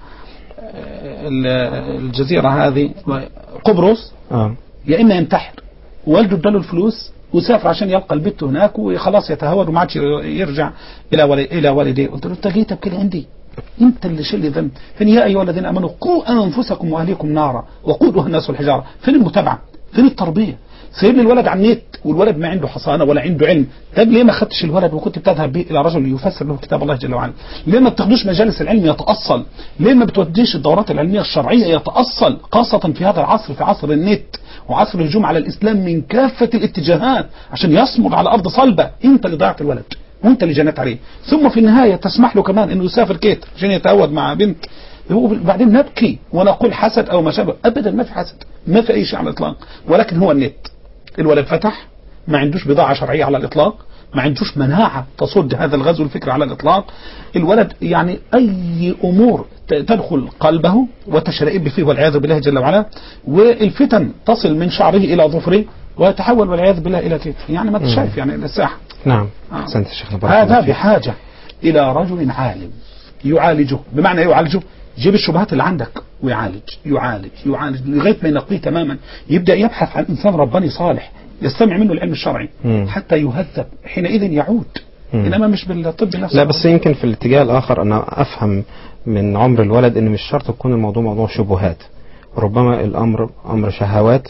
الجزيرة هذه قبرص، آه. يا إما ينتحر. والده اداله الفلوس وسافر عشان يلقى البت هناك وخلاص يتهور وما عادش يرجع إلى والي إلى والديه. قلت له: أنت جيت بكده عندي، أنت اللي شيل ذنب. فين يا أيها الذين آمنوا قوا أنفسكم وأهليكم نارا وقودها الناس والحجارة. فين المتابعة؟ فين التربية؟ سيب لي الولد على النت والولد ما عنده حصانه ولا عنده علم. طب ليه ما خدتش الولد وكنت بتذهب به الى رجل يفسر له كتاب الله جل وعلا؟ ليه ما بتاخدوش مجالس العلم يتاصل؟ ليه ما بتوديش الدورات العلميه الشرعيه يتاصل، خاصه في هذا العصر، في عصر النت وعصر الهجوم على الاسلام من كافه الاتجاهات عشان يصمد على ارض صلبه؟ انت اللي ضيعت الولد وانت اللي جنت عليه، ثم في النهايه تسمح له كمان انه يسافر كيت عشان يتهود مع بنت، وبعدين نبكي ونقول حسد او ما شابه. ابدا ما في حسد، ما في اي شيء على الاطلاق، ولكن هو النت. الولد فتح ما عندوش بضاعة شرعية على الإطلاق، ما عندوش مناعة تصد هذا الغزو الفكري على الإطلاق. الولد يعني أي أمور تدخل قلبه وتشرئب فيه والعياذ بالله جل وعلا، والفتن تصل من شعره إلى ظفره ويتحول والعياذ بالله إلى كتف. يعني ما تشايف يعني الساحة. نعم أحسنت يا شيخ. هذا بحاجة إلى رجل عالم يعالجه. بمعنى يعالجه جيب الشبهات اللي عندك ويعالج يعالج يعالج لغاية ما ينقيه تماما. يبدأ يبحث عن إنسان رباني صالح يستمع منه العلم الشرعي مم. حتى يهذب، حينئذ يعود إنما مش بالطب نفسه. لا بس يمكن في الاتجاه الآخر أنا أفهم من عمر الولد إن مش شرط تكون الموضوع موضوع شبهات، ربما الأمر أمر شهوات،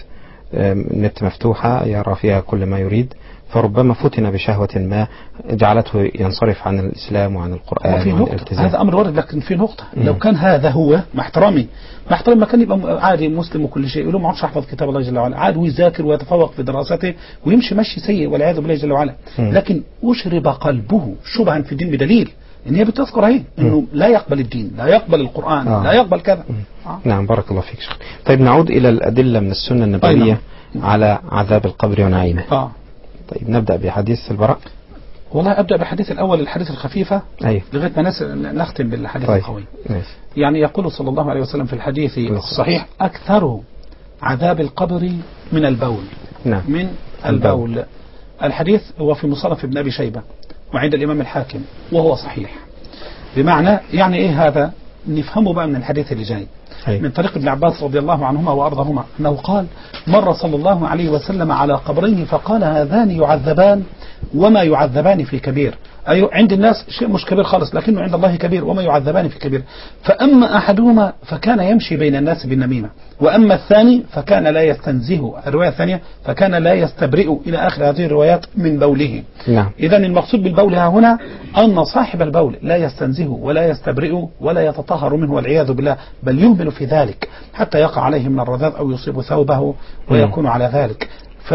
النت مفتوحة يرى فيها كل ما يريد، فربما فتن بشهوة ما جعلته ينصرف عن الإسلام وعن القرآن وعن الالتزام. هذا أمر وارد، لكن في نقطة مم. لو كان هذا هو مع احترامي مع احترامي ما كان يبقى عادي مسلم وكل شيء، يقول له ما عادش أحفظ كتاب الله جل وعلا، عادي ويذاكر ويتفوق في دراسته ويمشي مشي سيء والعياذ بالله جل وعلا. مم. لكن أشرب قلبه شبها في الدين بدليل إن هي بتذكر هي إنه لا يقبل الدين، لا يقبل القرآن، آه. لا يقبل كذا. آه. نعم بارك الله فيك شيخ. طيب نعود إلى الأدلة من السنة النبوية على عذاب القبر ونعيمه. آه. طيب نبدأ بحديث البراء. والله أبدأ بالحديث الأول، الحديث الخفيفة أيه. لغاية ما نختم بالحديث طيب. القوي. أيه. يعني يقول صلى الله عليه وسلم في الحديث الصحيح أكثر عذاب القبر من البول. نعم. من البول. البول. الحديث هو في مصنف ابن أبي شيبة وعند الإمام الحاكم وهو صحيح. بمعنى يعني إيه هذا؟ نفهمه بقى من الحديث اللي جاي أيه. من طريق ابن عباس رضي الله عنهما وأرضاهما أنه قال مر صلى الله عليه وسلم على قبرين فقال هذان يعذبان وما يعذبان في كبير. أي عند الناس شيء مش كبير خالص لكنه عند الله كبير، وما يعذبان في كبير. فأما أحدهما فكان يمشي بين الناس بالنميمة، وأما الثاني فكان لا يستنزه، الرواية الثانية فكان لا يستبرئ إلى آخر هذه الروايات من بوله. نعم. إذن المقصود بالبول هنا أن صاحب البول لا يستنزه ولا يستبرئ ولا يتطهر منه والعياذ بالله، بل يهمل في ذلك حتى يقع عليه من الرذاذ أو يصيب ثوبه ويكون على ذلك.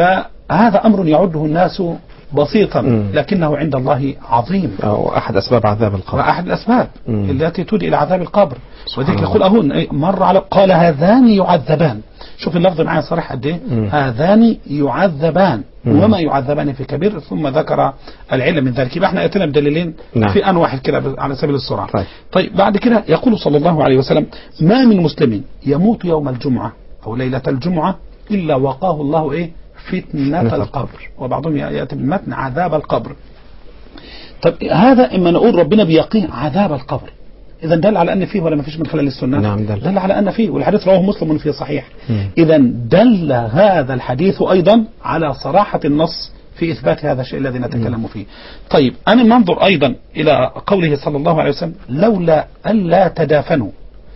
فهذا أمر يعده الناس بسيطا مم. لكنه عند الله عظيم، وأحد أسباب عذاب القبر، وأحد الأسباب مم. التي تودي إلى عذاب القبر. وذلك يقول أهون مر على قال هذان يعذبان، شوف اللفظ معي صريح قد ايه، هذان يعذبان مم. وما يعذبان في كبير، ثم ذكر العلم من ذلك. يبقى احنا اتينا بدليلين نعم. في ان واحد كده على سبيل السرعه. طيب. طيب بعد كده يقول صلى الله عليه وسلم ما من مسلم يموت يوم الجمعه او ليله الجمعه الا وقاه الله ايه فتنة القبر، وبعضهم يأتي بالمتن عذاب القبر. طب هذا إما نقول ربنا بيقيه عذاب القبر، إذا دل على أن فيه ولا ما فيش من خلال السنة؟ نعم دل. دل على أن فيه، والحديث رواه مسلم في صحيح. إذا دل هذا الحديث أيضا على صراحة النص في إثبات هذا الشيء الذي نتكلم فيه. طيب أنا ننظر أيضا إلى قوله صلى الله عليه وسلم لولا ألا تدافنوا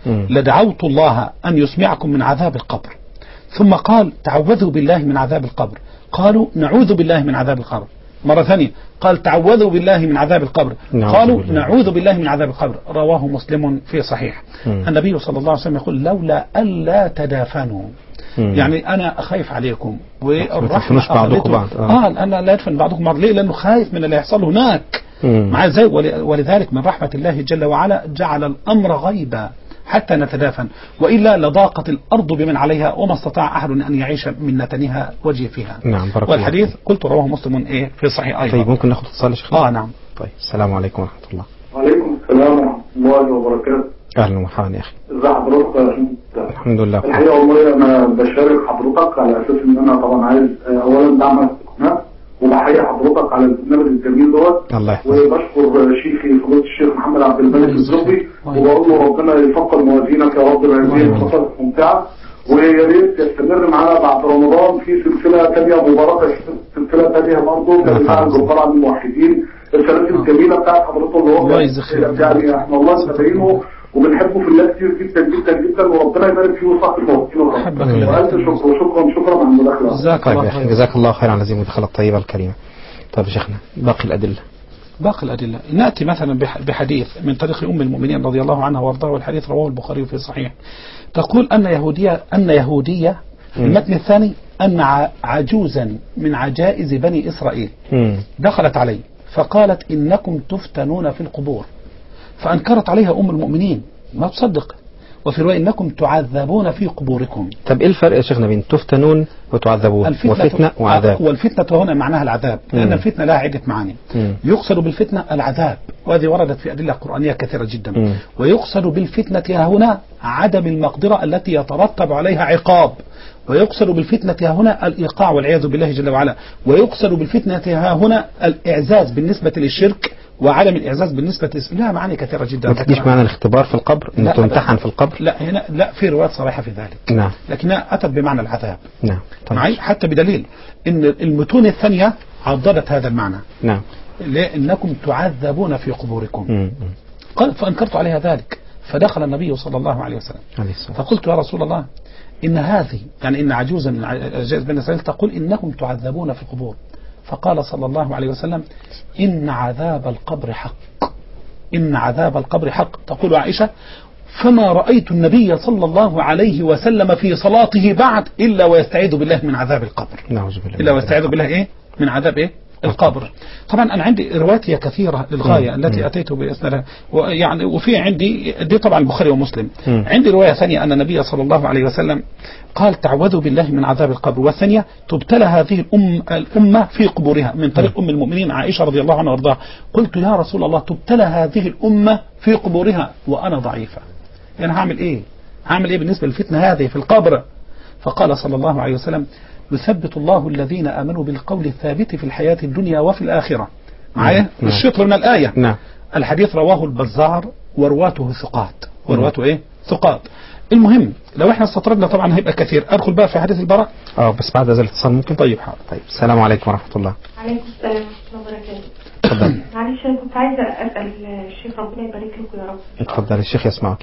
لدعوت الله أن يسمعكم من عذاب القبر، ثم قال تعوذوا بالله من عذاب القبر، قالوا نعوذ بالله من عذاب القبر. مرة ثانية قال تعوذوا بالله من عذاب القبر، قالوا نعوذ بالله من عذاب القبر. رواه مسلم في صحيح. م. النبي صلى الله عليه وسلم يقول لولا ألا تدافنوا، م. يعني أنا أخايف عليكم والرحمة بعضكم بعض. آه أنا لا يدفن بعضكم بعض. ليه؟ لأنه خايف من اللي يحصل هناك مع زي، ولذلك من رحمة الله جل وعلا جعل الأمر غيبا حتى نتدافن، وإلا لضاقت الأرض بمن عليها وما استطاع أحد أن يعيش من نتنها وجه فيها. نعم. والحديث قلت رواه مسلم إيه في صحيح أيضا. طيب ممكن ناخذ اتصال يا شيخ؟ آه نعم. طيب السلام عليكم ورحمة الله. وعليكم السلام ورحمة الله وبركاته. أهلا ومرحبا يا أخي. ازي حضرتك؟ الحمد لله. الحقيقة والله أنا بشارك حضرتك على أساس إن أنا طبعا عايز أولا دعم القناة، وبحيي حضرتك على البرنامج الجميل دوت. الله يحفظك. وبشكر شيخي فضيلة الشيخ محمد عبد الملك الزبي، وبقول له ربنا يفقد موازينك يا رب بهذه الخطط الممتعة، ويا ريت يستمر معانا بعد رمضان في سلسلة ثانية مباركة، سلسلة ثانية برضه كدفاع الجبار عن الموحدين، السلاسل الجميلة بتاعت حضرته اللي هو يعني احنا والله متابعينه وبنحبه في الله كتير جدا جدا جدا، وربنا يبارك فيه وصحة الموحدين. وألف شكر وشكرا شكرا على المداخلة. جزاك الله خير. جزاك الله خير على هذه المداخلة الطيبة الكريمة. طيب يا شيخنا باقي الأدلة. باقي الأدلة نأتي مثلا بحديث من طريق أم المؤمنين رضي الله عنها وارضاها، والحديث رواه البخاري في صحيح. تقول أن يهودية أن يهودية المتن الثاني أن عجوزا من عجائز بني إسرائيل م. دخلت عليه فقالت إنكم تفتنون في القبور، فأنكرت عليها أم المؤمنين ما تصدق، وفي رواية إنكم تعذبون في قبوركم. طب إيه الفرق يا شيخنا بين تفتنون وتعذبون وفتنة وعذاب؟ والفتنة هنا معناها العذاب، لأن الفتنة لها عدة معاني. يقصد بالفتنة العذاب، وهذه وردت في أدلة قرآنية كثيرة جدا. مم. ويقصد بالفتنة هنا عدم المقدرة التي يترتب عليها عقاب، ويقصد بالفتنة هنا الإيقاع والعياذ بالله جل وعلا، ويقصد بالفتنة هنا الإعزاز بالنسبة للشرك وعدم الإعزاز بالنسبة لها معاني كثيرة جدا. ما تجيش معنى الاختبار في القبر أن تمتحن في القبر؟ لا هنا لا في روايات صريحة في ذلك. نعم. لكنها أتت بمعنى العذاب. نعم. معي حتى بدليل إن المتون الثانية عضدت هذا المعنى. نعم. لأنكم تعذبون في قبوركم. قال فأنكرت عليها ذلك، فدخل النبي صلى الله عليه وسلم فقلت يا رسول الله إن هذه يعني إن عجوزا من عجائز بني إسرائيل تقول إنكم تعذبون في القبور. فقال صلى الله عليه وسلم إن عذاب القبر حق، إن عذاب القبر حق. تقول عائشة فما رأيت النبي صلى الله عليه وسلم في صلاته بعد إلا ويستعيذ بالله من عذاب القبر، إلا ويستعيذ بالله إيه من عذاب إيه القبر. طبعا أنا عندي روايات كثيرة للغاية م. التي أتيت بإسنادها، ويعني وفي عندي دي طبعا البخاري ومسلم. م. عندي رواية ثانية أن النبي صلى الله عليه وسلم قال تعوذوا بالله من عذاب القبر، والثانية تبتلى هذه الأم الأمة في قبورها من طريق م. أم المؤمنين عائشة رضي الله عنها وارضاها. قلت يا رسول الله تبتلى هذه الأمة في قبورها وأنا ضعيفة، يعني هعمل إيه هعمل إيه بالنسبة للفتنة هذه في القبر؟ فقال صلى الله عليه وسلم يثبت الله الذين آمنوا بالقول الثابت في الحياة الدنيا وفي الآخرة. معايا الشطر من الآية. نعم. الحديث رواه البزار ورواته ثقات، ورواته إيه ثقات. المهم لو احنا استطردنا طبعا هيبقى كثير. أدخل بقى في حديث البراء اه بس بعد هذا الاتصال ممكن. طيب حاضر. طيب السلام عليكم ورحمة الله. عليكم السلام ورحمة الله وبركاته. اتفضل. معلش أنا كنت عايزة أسأل الشيخ ربنا يبارك لكم يا رب. اتفضل الشيخ يسمعك.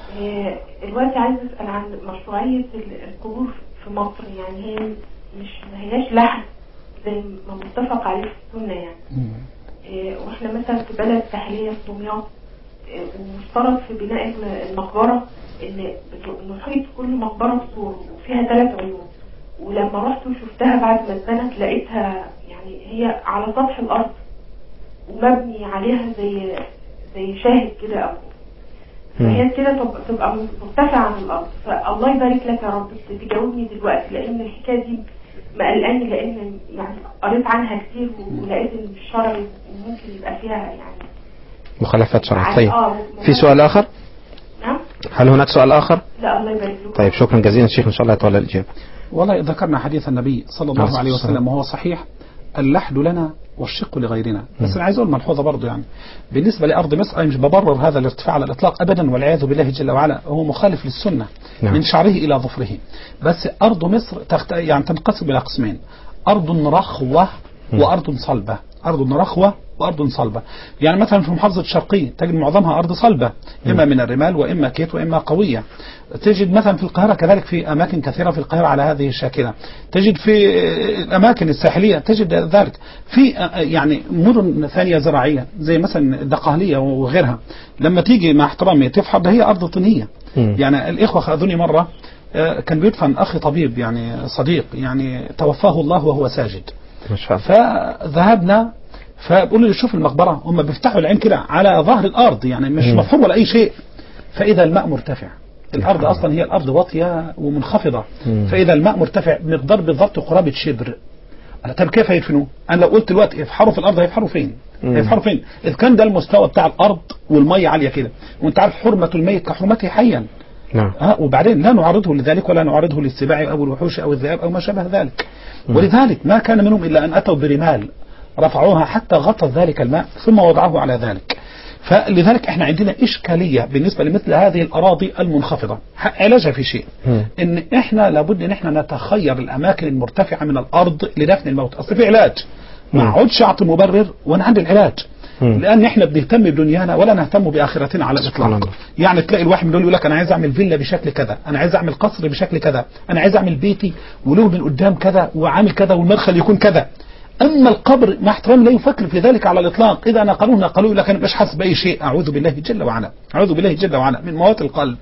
دلوقتي عايزة أسأل عن مشروعية القبور في مصر، يعني هي مش ما هياش لحن زي ما متفق عليه في السنة يعني. إيه واحنا مثلا في بلد ساحلية في دمياط، إيه ومشترط في بناء المقبرة ان محيط كل مقبرة بسور وفيها ثلاث عيون، ولما رحت وشفتها بعد ما اتبنت لقيتها يعني هي على سطح الارض ومبني عليها زي زي شاهد كده او فهي كده تبقى مرتفعة عن الارض. فالله يبارك لك يا رب تجاوبني دلوقتي، لان الحكاية دي مقلقاني، لان يعني قريت عنها كتير ولقيت ان الشرع ممكن يبقى فيها يعني مخالفات شرعية. طيب آه في سؤال آخر؟ نعم. هل هناك سؤال آخر؟ لا الله يبارك لك. طيب شكرا جزيلا الشيخ، إن شاء الله يتولى الإجابة. والله ذكرنا حديث النبي صلى الله عليه وسلم وهو صحيح، اللحد لنا والشق لغيرنا. بس انا عايز اقول ملحوظه برضه، يعني بالنسبه لارض مصر انا مش ببرر هذا الارتفاع على الاطلاق ابدا والعياذ بالله جل وعلا، هو مخالف للسنه. نعم. من شعره الى ظفره. بس ارض مصر تخت... يعني تنقسم الى قسمين، ارض رخوه وارض صلبه. ارض رخوه وارض صلبه، يعني مثلا في محافظه الشرقيه تجد معظمها ارض صلبه، اما من الرمال واما كيت واما قويه. تجد مثلا في القاهره كذلك في اماكن كثيره في القاهره على هذه الشاكله. تجد في الاماكن الساحليه تجد ذلك. في يعني مدن ثانيه زراعيه زي مثلا الدقهليه وغيرها، لما تيجي مع احترامي تفحر ده هي ارض طينيه. يعني الاخوه خذوني مره كان بيدفن اخي طبيب يعني صديق يعني توفاه الله وهو ساجد، فذهبنا فبقول لي شوف المقبرة، هم بيفتحوا العين كده على ظهر الأرض يعني مش مفهوم ولا أي شيء، فإذا الماء مرتفع. الأرض أصلا هي الأرض واطية ومنخفضة، فإذا الماء مرتفع مقدار بالضبط قرابة شبر. طب كيف هيدفنوه؟ أنا لو قلت دلوقتي يفحروا في الأرض هيفحروا فين؟ هيفحروا فين؟ إذا كان ده المستوى بتاع الأرض والمية عالية كده، وأنت عارف حرمة الميت كحرمته حيا. نعم. ها وبعدين لا نعرضه لذلك ولا نعرضه للسباع أو الوحوش أو الذئاب أو ما شابه ذلك. ولذلك ما كان منهم إلا أن أتوا برمال رفعوها حتى غطت ذلك الماء ثم وضعوه على ذلك. فلذلك احنا عندنا إشكالية بالنسبة لمثل هذه الأراضي المنخفضة. علاجها في شيء، ان احنا لابد ان احنا نتخير الأماكن المرتفعة من الأرض لدفن الموت. أصل في علاج، ما اقعدش أعطي مبرر وأنا عندي العلاج، لأن احنا بنهتم بدنيانا ولا نهتم بآخرتنا على الإطلاق. يعني تلاقي الواحد من دول يقول لك أنا عايز أعمل فيلا بشكل كذا، أنا عايز أعمل قصر بشكل كذا، أنا عايز أعمل بيتي وله من قدام كذا وعامل كذا والمدخل يكون كذا. أما القبر مع احترام لا يفكر في ذلك على الإطلاق. إذا أنا قالوا قالوا لك أنا مش حاسس بأي شيء، أعوذ بالله جل وعلا، أعوذ بالله جل وعلا من موات القلب.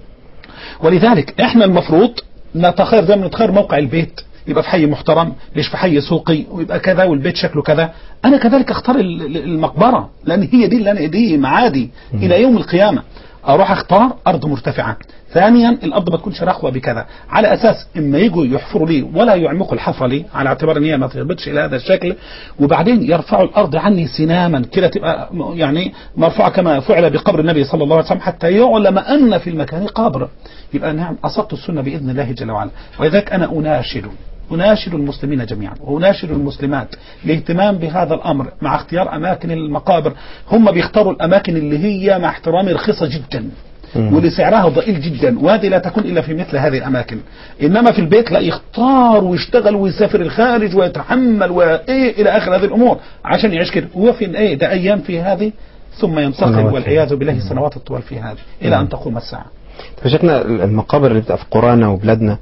ولذلك إحنا المفروض نتخير زي ما نتخير موقع البيت يبقى في حي محترم، مش في حي سوقي ويبقى كذا والبيت شكله كذا. أنا كذلك أختار المقبرة لأن هي دي اللي أنا دي معادي إلى يوم القيامة. أروح أختار أرض مرتفعة. ثانيا الأرض ما تكونش رخوة بكذا، على أساس إما يجوا يحفروا لي ولا يعمقوا الحفرة لي على اعتبار أن هي ما تهبطش إلى هذا الشكل، وبعدين يرفعوا الأرض عني سناما كده تبقى يعني مرفوعة كما فعل بقبر النبي صلى الله عليه وسلم حتى يعلم أن في المكان قبر. يبقى نعم أصبت السنة بإذن الله جل وعلا. ولذلك أنا أناشد أناشد المسلمين جميعا وأناشد المسلمات الاهتمام بهذا الأمر مع اختيار أماكن المقابر. هم بيختاروا الأماكن اللي هي مع احترامي رخيصة جدا، واللي سعرها ضئيل جدا، وهذه لا تكون إلا في مثل هذه الأماكن. إنما في البيت لا، يختار ويشتغل ويسافر الخارج ويتحمل وإيه إلى آخر هذه الأمور عشان يعيش كده. هو في إيه ده أيام في هذه ثم ينتقل والعياذ بالله السنوات الطوال في هذه إلى أن تقوم الساعة. فشكنا المقابر اللي بتبقى في قرانا وبلادنا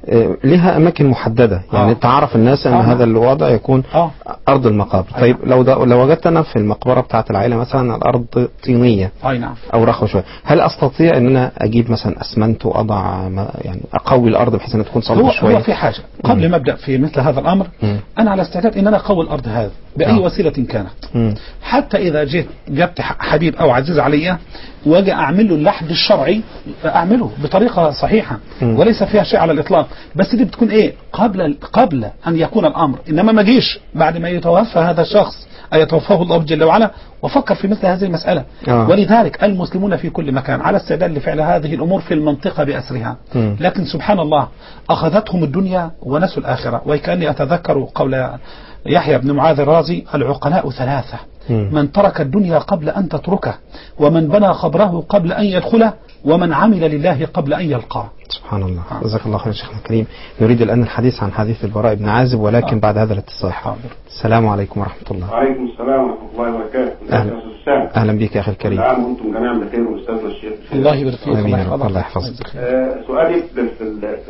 لها أماكن محددة، يعني آه. تعرف الناس أن آه. هذا الوضع يكون آه. أرض المقابر. آه. طيب لو لو وجدت أنا في المقبرة بتاعة العائلة مثلا الأرض طينية آه نعم. أو رخوة شوية، هل أستطيع أن أنا أجيب مثلا أسمنت وأضع يعني أقوي الأرض بحيث أن تكون صلبة شوية؟ هو في حاجة قبل ما أبدأ في مثل هذا الأمر م. أنا على استعداد أن أنا أقوي الأرض هذا بأي آه. وسيلة كانت م. حتى إذا جيت جبت حبيب أو عزيز علي واجي أعمل له اللحد الشرعي أعمله بطريقة صحيحة م. وليس فيها شيء على الإطلاق، بس دي بتكون إيه قبل قبل أن يكون الأمر. إنما ما جيش بعد ما يتوفى هذا الشخص أي يتوفاه الله جل وعلا وفكر في مثل هذه المسألة. آه. ولذلك المسلمون في كل مكان على استعداد لفعل هذه الأمور في المنطقة بأسرها. م. لكن سبحان الله أخذتهم الدنيا ونسوا الآخرة. وكأني أتذكر قول يحيى بن معاذ الرازي: العقلاء ثلاثة، م. من ترك الدنيا قبل أن تتركه، ومن بنى خبره قبل أن يدخله، ومن عمل لله قبل أن يلقاه. سبحان الله. جزاك الله خير شيخنا الكريم. نريد الآن الحديث عن حديث البراء بن عازب ولكن آه. بعد هذا الاتصال. حاضر. السلام عليكم ورحمة الله. وعليكم السلام ورحمة الله وبركاته. أهلا, أهلا بك يا أخي الكريم. نعم وأنتم جميعا بخير وأستاذنا الشيخ. الله يبارك فيك. الله يحفظك. سؤالي في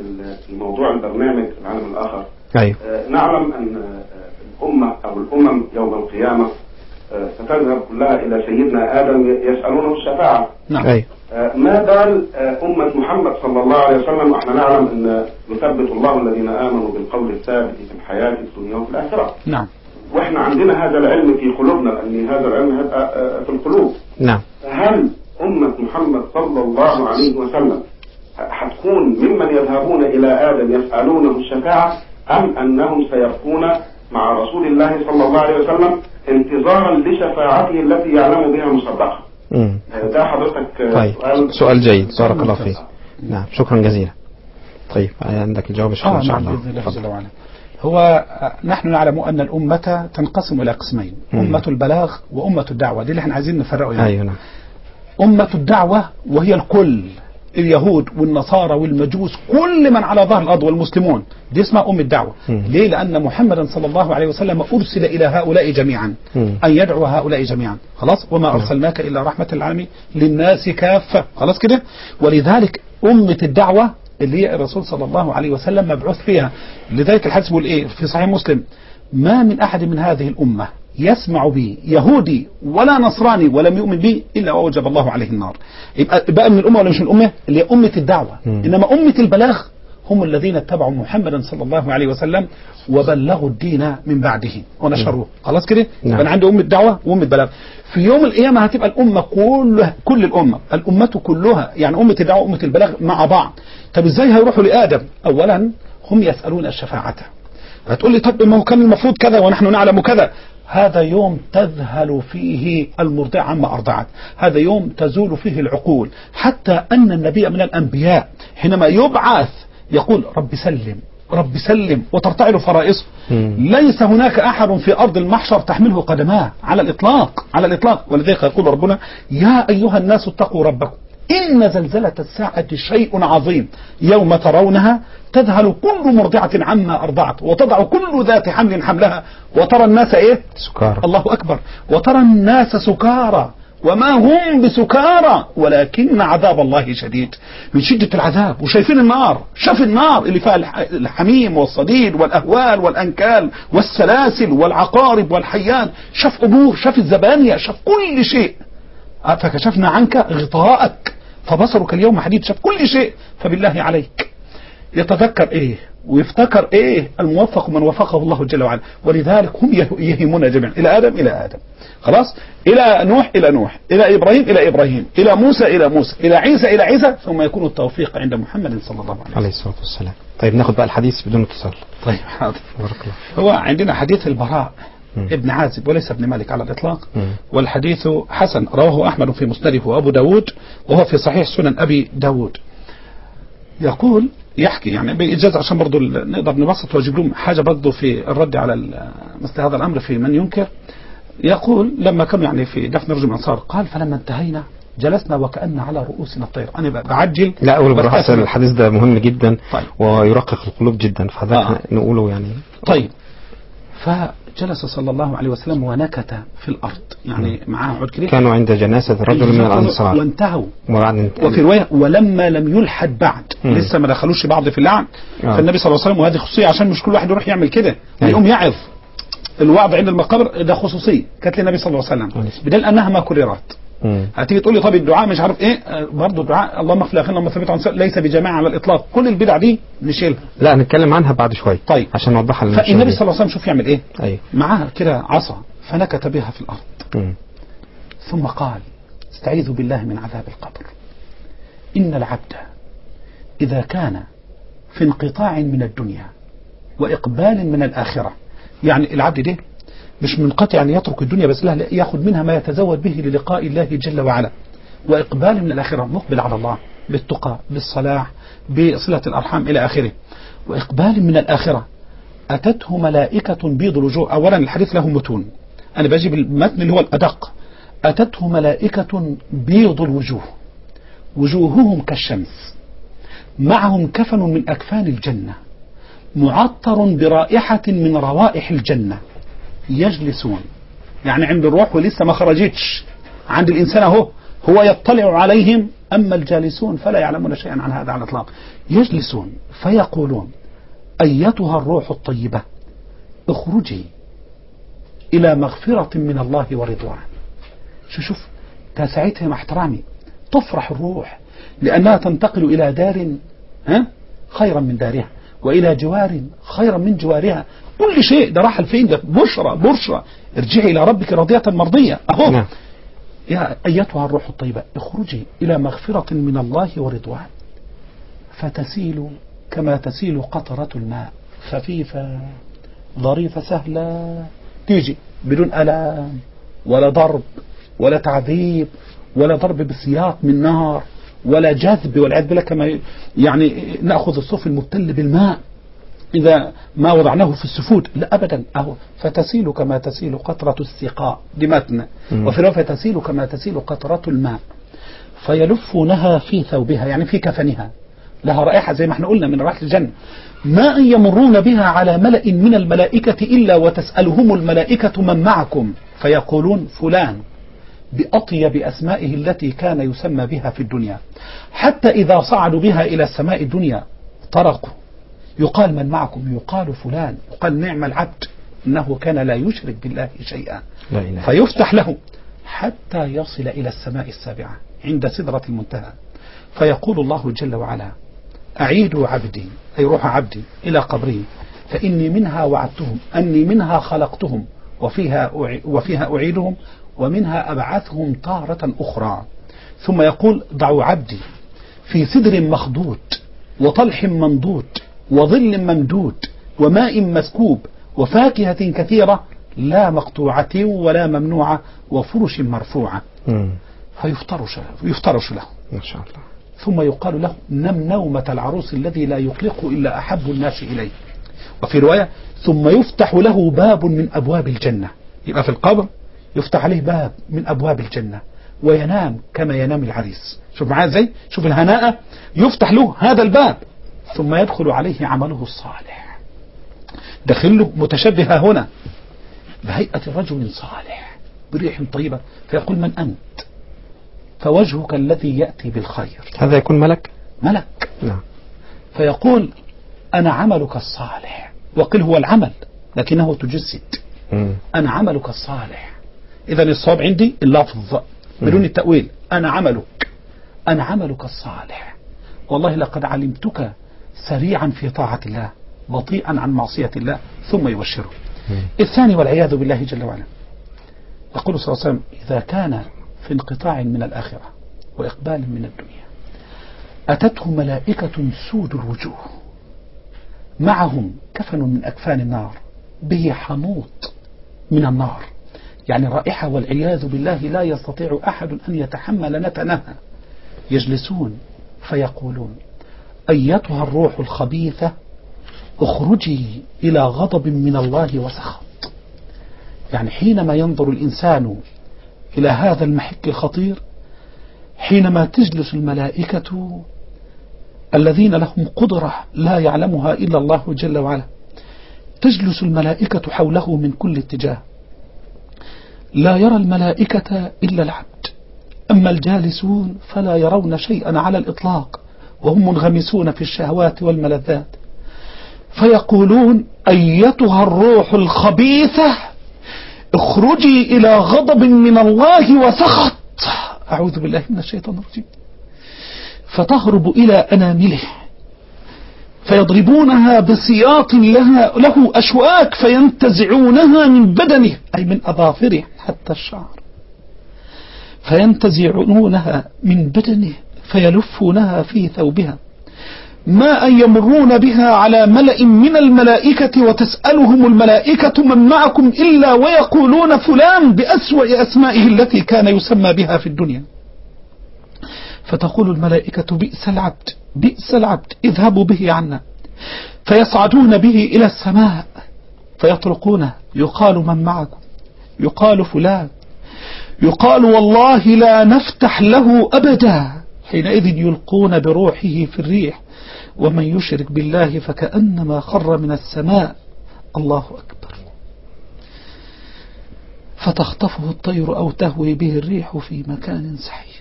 في موضوع البرنامج العالم الآخر. أيوه. نعلم أن الأمة أو الأمم يوم القيامة ستذهب كلها إلى سيدنا آدم يسألونه الشفاعة. نعم. أيوه. ما بال أمة محمد صلى الله عليه وسلم وإحنا نعلم أن يثبت الله الذين آمنوا بالقول الثابت في الحياة الدنيا وفي الآخرة. نعم. وإحنا عندنا هذا العلم في قلوبنا أن هذا العلم هذا في القلوب. نعم. هل أمة محمد صلى الله عليه وسلم حتكون ممن يذهبون إلى آدم يسألونه الشفاعة أم أنهم سيبقون مع رسول الله صلى الله عليه وسلم انتظارا لشفاعته التي يعلم بها مسبقا؟ ده حضرتك طيب. سؤال سؤال جيد بارك الله فيك. نعم شكرا جزيلا. طيب عندك الجواب ان شاء الله. الله هو نحن نعلم أن الأمة تنقسم إلى قسمين، أمة البلاغ وأمة الدعوة، دي اللي احنا عايزين نفرقه. أيوة نعم. أمة الدعوة وهي الكل، اليهود والنصارى والمجوس كل من على ظهر الأرض والمسلمون، دي اسمها أم الدعوة. م. ليه؟ لأن محمدا صلى الله عليه وسلم أرسل إلى هؤلاء جميعا م. أن يدعو هؤلاء جميعا. خلاص، وما أرسلناك إلا رحمة العالمين للناس كافة. خلاص كده. ولذلك أمة الدعوة اللي هي الرسول صلى الله عليه وسلم مبعوث فيها. لذلك الحديث بيقول إيه في صحيح مسلم: ما من أحد من هذه الأمة يسمع بي يهودي ولا نصراني ولم يؤمن بي إلا ووجب الله عليه النار. يبقى بقى من الأمة ولا مش من الأمة؟ اللي هي أمة الدعوة. م. إنما أمة البلاغ هم الذين اتبعوا محمدا صلى الله عليه وسلم وبلغوا الدين من بعده ونشروه. خلاص كده. نعم. يبقى عنده أمة دعوة وأمة بلاغ. في يوم القيامة هتبقى الأمة كلها، كل الأمة، الأمة كلها، يعني أمة الدعوة وأمة البلاغ مع بعض. طب إزاي هيروحوا لآدم؟ أولا هم يسألون الشفاعة. هتقول لي طب ما هو كان المفروض كذا ونحن نعلم كذا. هذا يوم تذهل فيه المرضع عما أرضعت، هذا يوم تزول فيه العقول، حتى أن النبي من الأنبياء حينما يبعث يقول رب سلم رب سلم وترتعل فرائصه. ليس هناك أحد في أرض المحشر تحمله قدماه على الإطلاق، على الإطلاق. ولذلك يقول ربنا: يا أيها الناس اتقوا ربكم إن زلزلة الساعة شيء عظيم يوم ترونها تذهل كل مرضعة عما أرضعت وتضع كل ذات حمل حملها وترى الناس إيه؟ سكارى. الله أكبر. وترى الناس سكارى وما هم بسكارى ولكن عذاب الله شديد. من شدة العذاب وشايفين النار، شاف النار اللي فيها الحميم والصديد والأهوال والأنكال والسلاسل والعقارب والحيان، شاف قبور، شاف الزبانية، شاف كل شيء. فكشفنا عنك غطاءك فبصرك اليوم حديد، شاف كل شيء. فبالله عليك يتذكر ايه ويفتكر ايه الموفق من وفقه الله جل وعلا. ولذلك هم يهمون جميعا الى ادم الى ادم، خلاص، الى نوح الى نوح، الى ابراهيم الى ابراهيم، الى موسى الى موسى، الى عيسى الى عيسى، ثم يكون التوفيق عند محمد صلى الله عليه وسلم عليه الصلاه والسلام. طيب ناخد بقى الحديث بدون اتصال. طيب حاضر. بارك الله. هو عندنا حديث البراء م. ابن عازب وليس ابن مالك على الإطلاق. م. والحديث حسن، رواه أحمد في مسنده وأبو داود وهو في صحيح سنن أبي داود. يقول يحكي يعني بإجازة عشان برضو نقدر نبسط واجيب لهم حاجة برضو في الرد على مثل هذا الأمر في من ينكر. يقول لما كانوا يعني في دفن رجل الأنصار قال: فلما انتهينا جلسنا وكأن على رؤوسنا الطير. أنا بعجل. لا أقول بالراحة، الحديث ده مهم جدا. طيب. ويرقق القلوب جدا، فهذا آه. نقوله يعني. طيب. فجلس صلى الله عليه وسلم ونكت في الأرض، يعني معاه عود كده. كانوا عند جنازة رجل من الأنصار وانتهوا. انت... وفي رواية ولما لم يلحد بعد، م. لسه ما دخلوش بعض في اللعن. آه. فالنبي صلى الله عليه وسلم، وهذه خصوصية عشان مش كل واحد يروح يعمل كده يقوم يعظ. الوعظ عند المقابر ده خصوصية كانت للنبي صلى الله عليه وسلم، بدل أنها ما كررت. هتيجي تقول لي طب الدعاء مش عارف ايه، برضه الدعاء اللهم اغفر لنا اللهم ثبت عن ليس بجماعه على الاطلاق، كل البدع دي نشيلها. لا نتكلم عنها بعد شويه. طيب عشان نوضحها للناس. فالنبي صلى الله عليه وسلم شوف يعمل ايه؟ ايوه معاه كده عصا فنكت بها في الارض. م. ثم قال استعيذوا بالله من عذاب القبر. ان العبد اذا كان في انقطاع من الدنيا واقبال من الاخره، يعني العبد ده مش منقطع أن يترك الدنيا بس، لا يأخذ منها ما يتزود به للقاء الله جل وعلا، وإقبال من الآخرة، مقبل على الله بالتقى بالصلاح بصلة الأرحام إلى آخره. وإقبال من الآخرة أتته ملائكة بيض الوجوه. أولا الحديث له متون، أنا بجيب المتن اللي هو الأدق. أتته ملائكة بيض الوجوه وجوههم كالشمس معهم كفن من أكفان الجنة معطر برائحة من روائح الجنة يجلسون، يعني عند الروح ولسه ما خرجتش عند الإنسان اهو، هو يطلع عليهم. أما الجالسون فلا يعلمون شيئا عن هذا على الإطلاق. يجلسون فيقولون أيتها الروح الطيبة اخرجي إلى مغفرة من الله ورضوان. شو شوف ساعتها مع احترامي تفرح الروح لأنها تنتقل إلى دار ها خيرا من دارها، وإلى جوار خيرا من جوارها. كل شيء ده راح الفين، ده بشرى بشرى ارجعي إلى ربك راضية مرضية أهو. نعم. يا أيتها الروح الطيبة اخرجي إلى مغفرة من الله ورضوان فتسيل كما تسيل قطرة الماء خفيفة ظريفة سهلة، تيجي بدون ألم ولا ضرب ولا تعذيب ولا ضرب بسياط من نار ولا جذب والعياذ بالله، كما يعني نأخذ الصوف المبتل بالماء إذا ما وضعناه في السفود، لا أبدا. أهو فتسيل كما تسيل قطرة السقاء دمتنا، وفي رواية تسيل كما تسيل قطرة الماء فيلفونها في ثوبها، يعني في كفنها، لها رائحة زي ما احنا قلنا من رائحة الجنة، ما أن يمرون بها على ملأ من الملائكة إلا وتسألهم الملائكة من معكم فيقولون فلان بأطيب أسمائه التي كان يسمى بها في الدنيا، حتى إذا صعدوا بها إلى السماء الدنيا طرقوا يقال من معكم، يقال فلان، يقال نعم العبد إنه كان لا يشرك بالله شيئا، فيفتح له حتى يصل إلى السماء السابعة عند سدرة المنتهى، فيقول الله جل وعلا أعيدوا عبدي، أي روح عبدي إلى قبره، فإني منها وعدتهم أني منها خلقتهم وفيها وفيها أعيدهم ومنها أبعثهم تارة أخرى. ثم يقول ضعوا عبدي في سدر مخضود وطلح منضود وظل ممدود وماء مسكوب وفاكهة كثيرة لا مقطوعة ولا ممنوعة وفرش مرفوعة. فيفترش يفترش له ما شاء الله. ثم يقال له نم نومة العروس الذي لا يقلق إلا أحب الناس إليه. وفي رواية ثم يفتح له باب من أبواب الجنة، يبقى في القبر يفتح عليه باب من أبواب الجنة وينام كما ينام العريس. شوف معاه ازاي، شوف الهناء، يفتح له هذا الباب ثم يدخل عليه عمله الصالح، دخله متشبه هنا بهيئة رجل صالح بريح طيبة، فيقول من أنت؟ فوجهك الذي يأتي بالخير. هذا يكون ملك ملك نعم. فيقول أنا عملك الصالح، وقل هو العمل لكنه تجسد. م. أنا عملك الصالح، إذا الصواب عندي اللفظ بدون التأويل، أنا عملك أنا عملك الصالح، والله لقد علمتك سريعا في طاعة الله بطيئا عن معصية الله، ثم يبشره. م. الثاني والعياذ بالله جل وعلا يقول صلى الله عليه وسلم إذا كان في انقطاع من الآخرة وإقبال من الدنيا أتته ملائكة سود الوجوه معهم كفن من أكفان النار به حنوط من النار، يعني رائحة والعياذ بالله لا يستطيع أحد أن يتحمل نتنها. يجلسون فيقولون أيتها الروح الخبيثة اخرجي إلى غضب من الله وسخط. يعني حينما ينظر الإنسان إلى هذا المحك الخطير حينما تجلس الملائكة الذين لهم قدرة لا يعلمها إلا الله جل وعلا، تجلس الملائكة حوله من كل اتجاه، لا يرى الملائكة إلا العبد، أما الجالسون فلا يرون شيئا على الإطلاق، وهم منغمسون في الشهوات والملذات، فيقولون أيتها الروح الخبيثة اخرجي إلى غضب من الله وسخط، أعوذ بالله من الشيطان الرجيم، فتهرب إلى أنامله فيضربونها بسياط لها له أشواك فينتزعونها من بدنه، أي من أظافره حتى الشعر، فينتزعونها من بدنه فيلفونها في ثوبها، ما أن يمرون بها على ملأ من الملائكة وتسألهم الملائكة من معكم إلا ويقولون فلان بأسوأ أسمائه التي كان يسمى بها في الدنيا، فتقول الملائكة بئس العبد بئس العبد اذهبوا به عنا، فيصعدون به إلى السماء فيطرقونه، يقال من معكم، يقال فلان، يقال والله لا نفتح له أبدا، حينئذ يلقون بروحه في الريح، ومن يشرك بالله فكأنما خر من السماء، الله أكبر، فتخطفه الطير أو تهوي به الريح في مكان سحيق،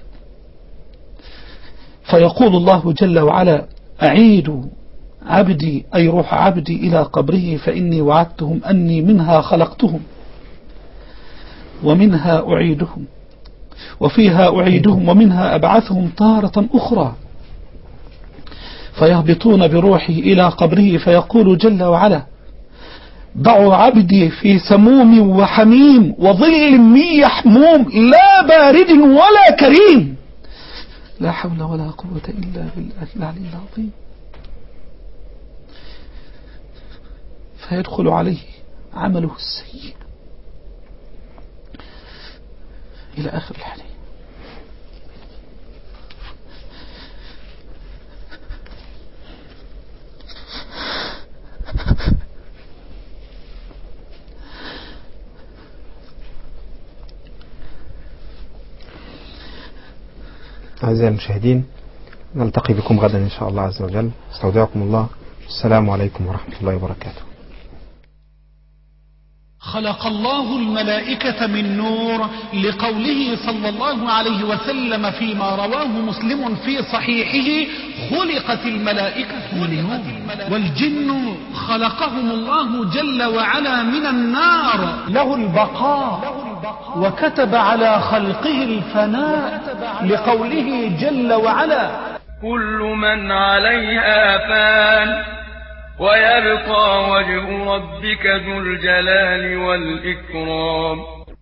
فيقول الله جل وعلا أعيدوا عبدي أي روح عبدي إلى قبره فإني وعدتهم أني منها خلقتهم ومنها أعيدهم وفيها أعيدهم ومنها أبعثهم تارة أخرى، فيهبطون بروحه إلى قبره فيقول جل وعلا ضعوا عبدي في سموم وحميم وظل من يحموم لا بارد ولا كريم، لا حول ولا قوة إلا بالله العلي العظيم، فيدخل عليه عمله السيء إلى آخر الحديث. أعزائي المشاهدين، نلتقي بكم غدا إن شاء الله عز وجل، استودعكم الله، السلام عليكم ورحمة الله وبركاته. خلق الله الملائكة من نور لقوله صلى الله عليه وسلم فيما رواه مسلم في صحيحه خلقت الملائكة من نور، والجن خلقهم الله جل وعلا من النار، له البقاء وكتب على خلقه الفناء لقوله جل وعلا كل من عليها فان ويبقى وجه ربك ذو الجلال والإكرام.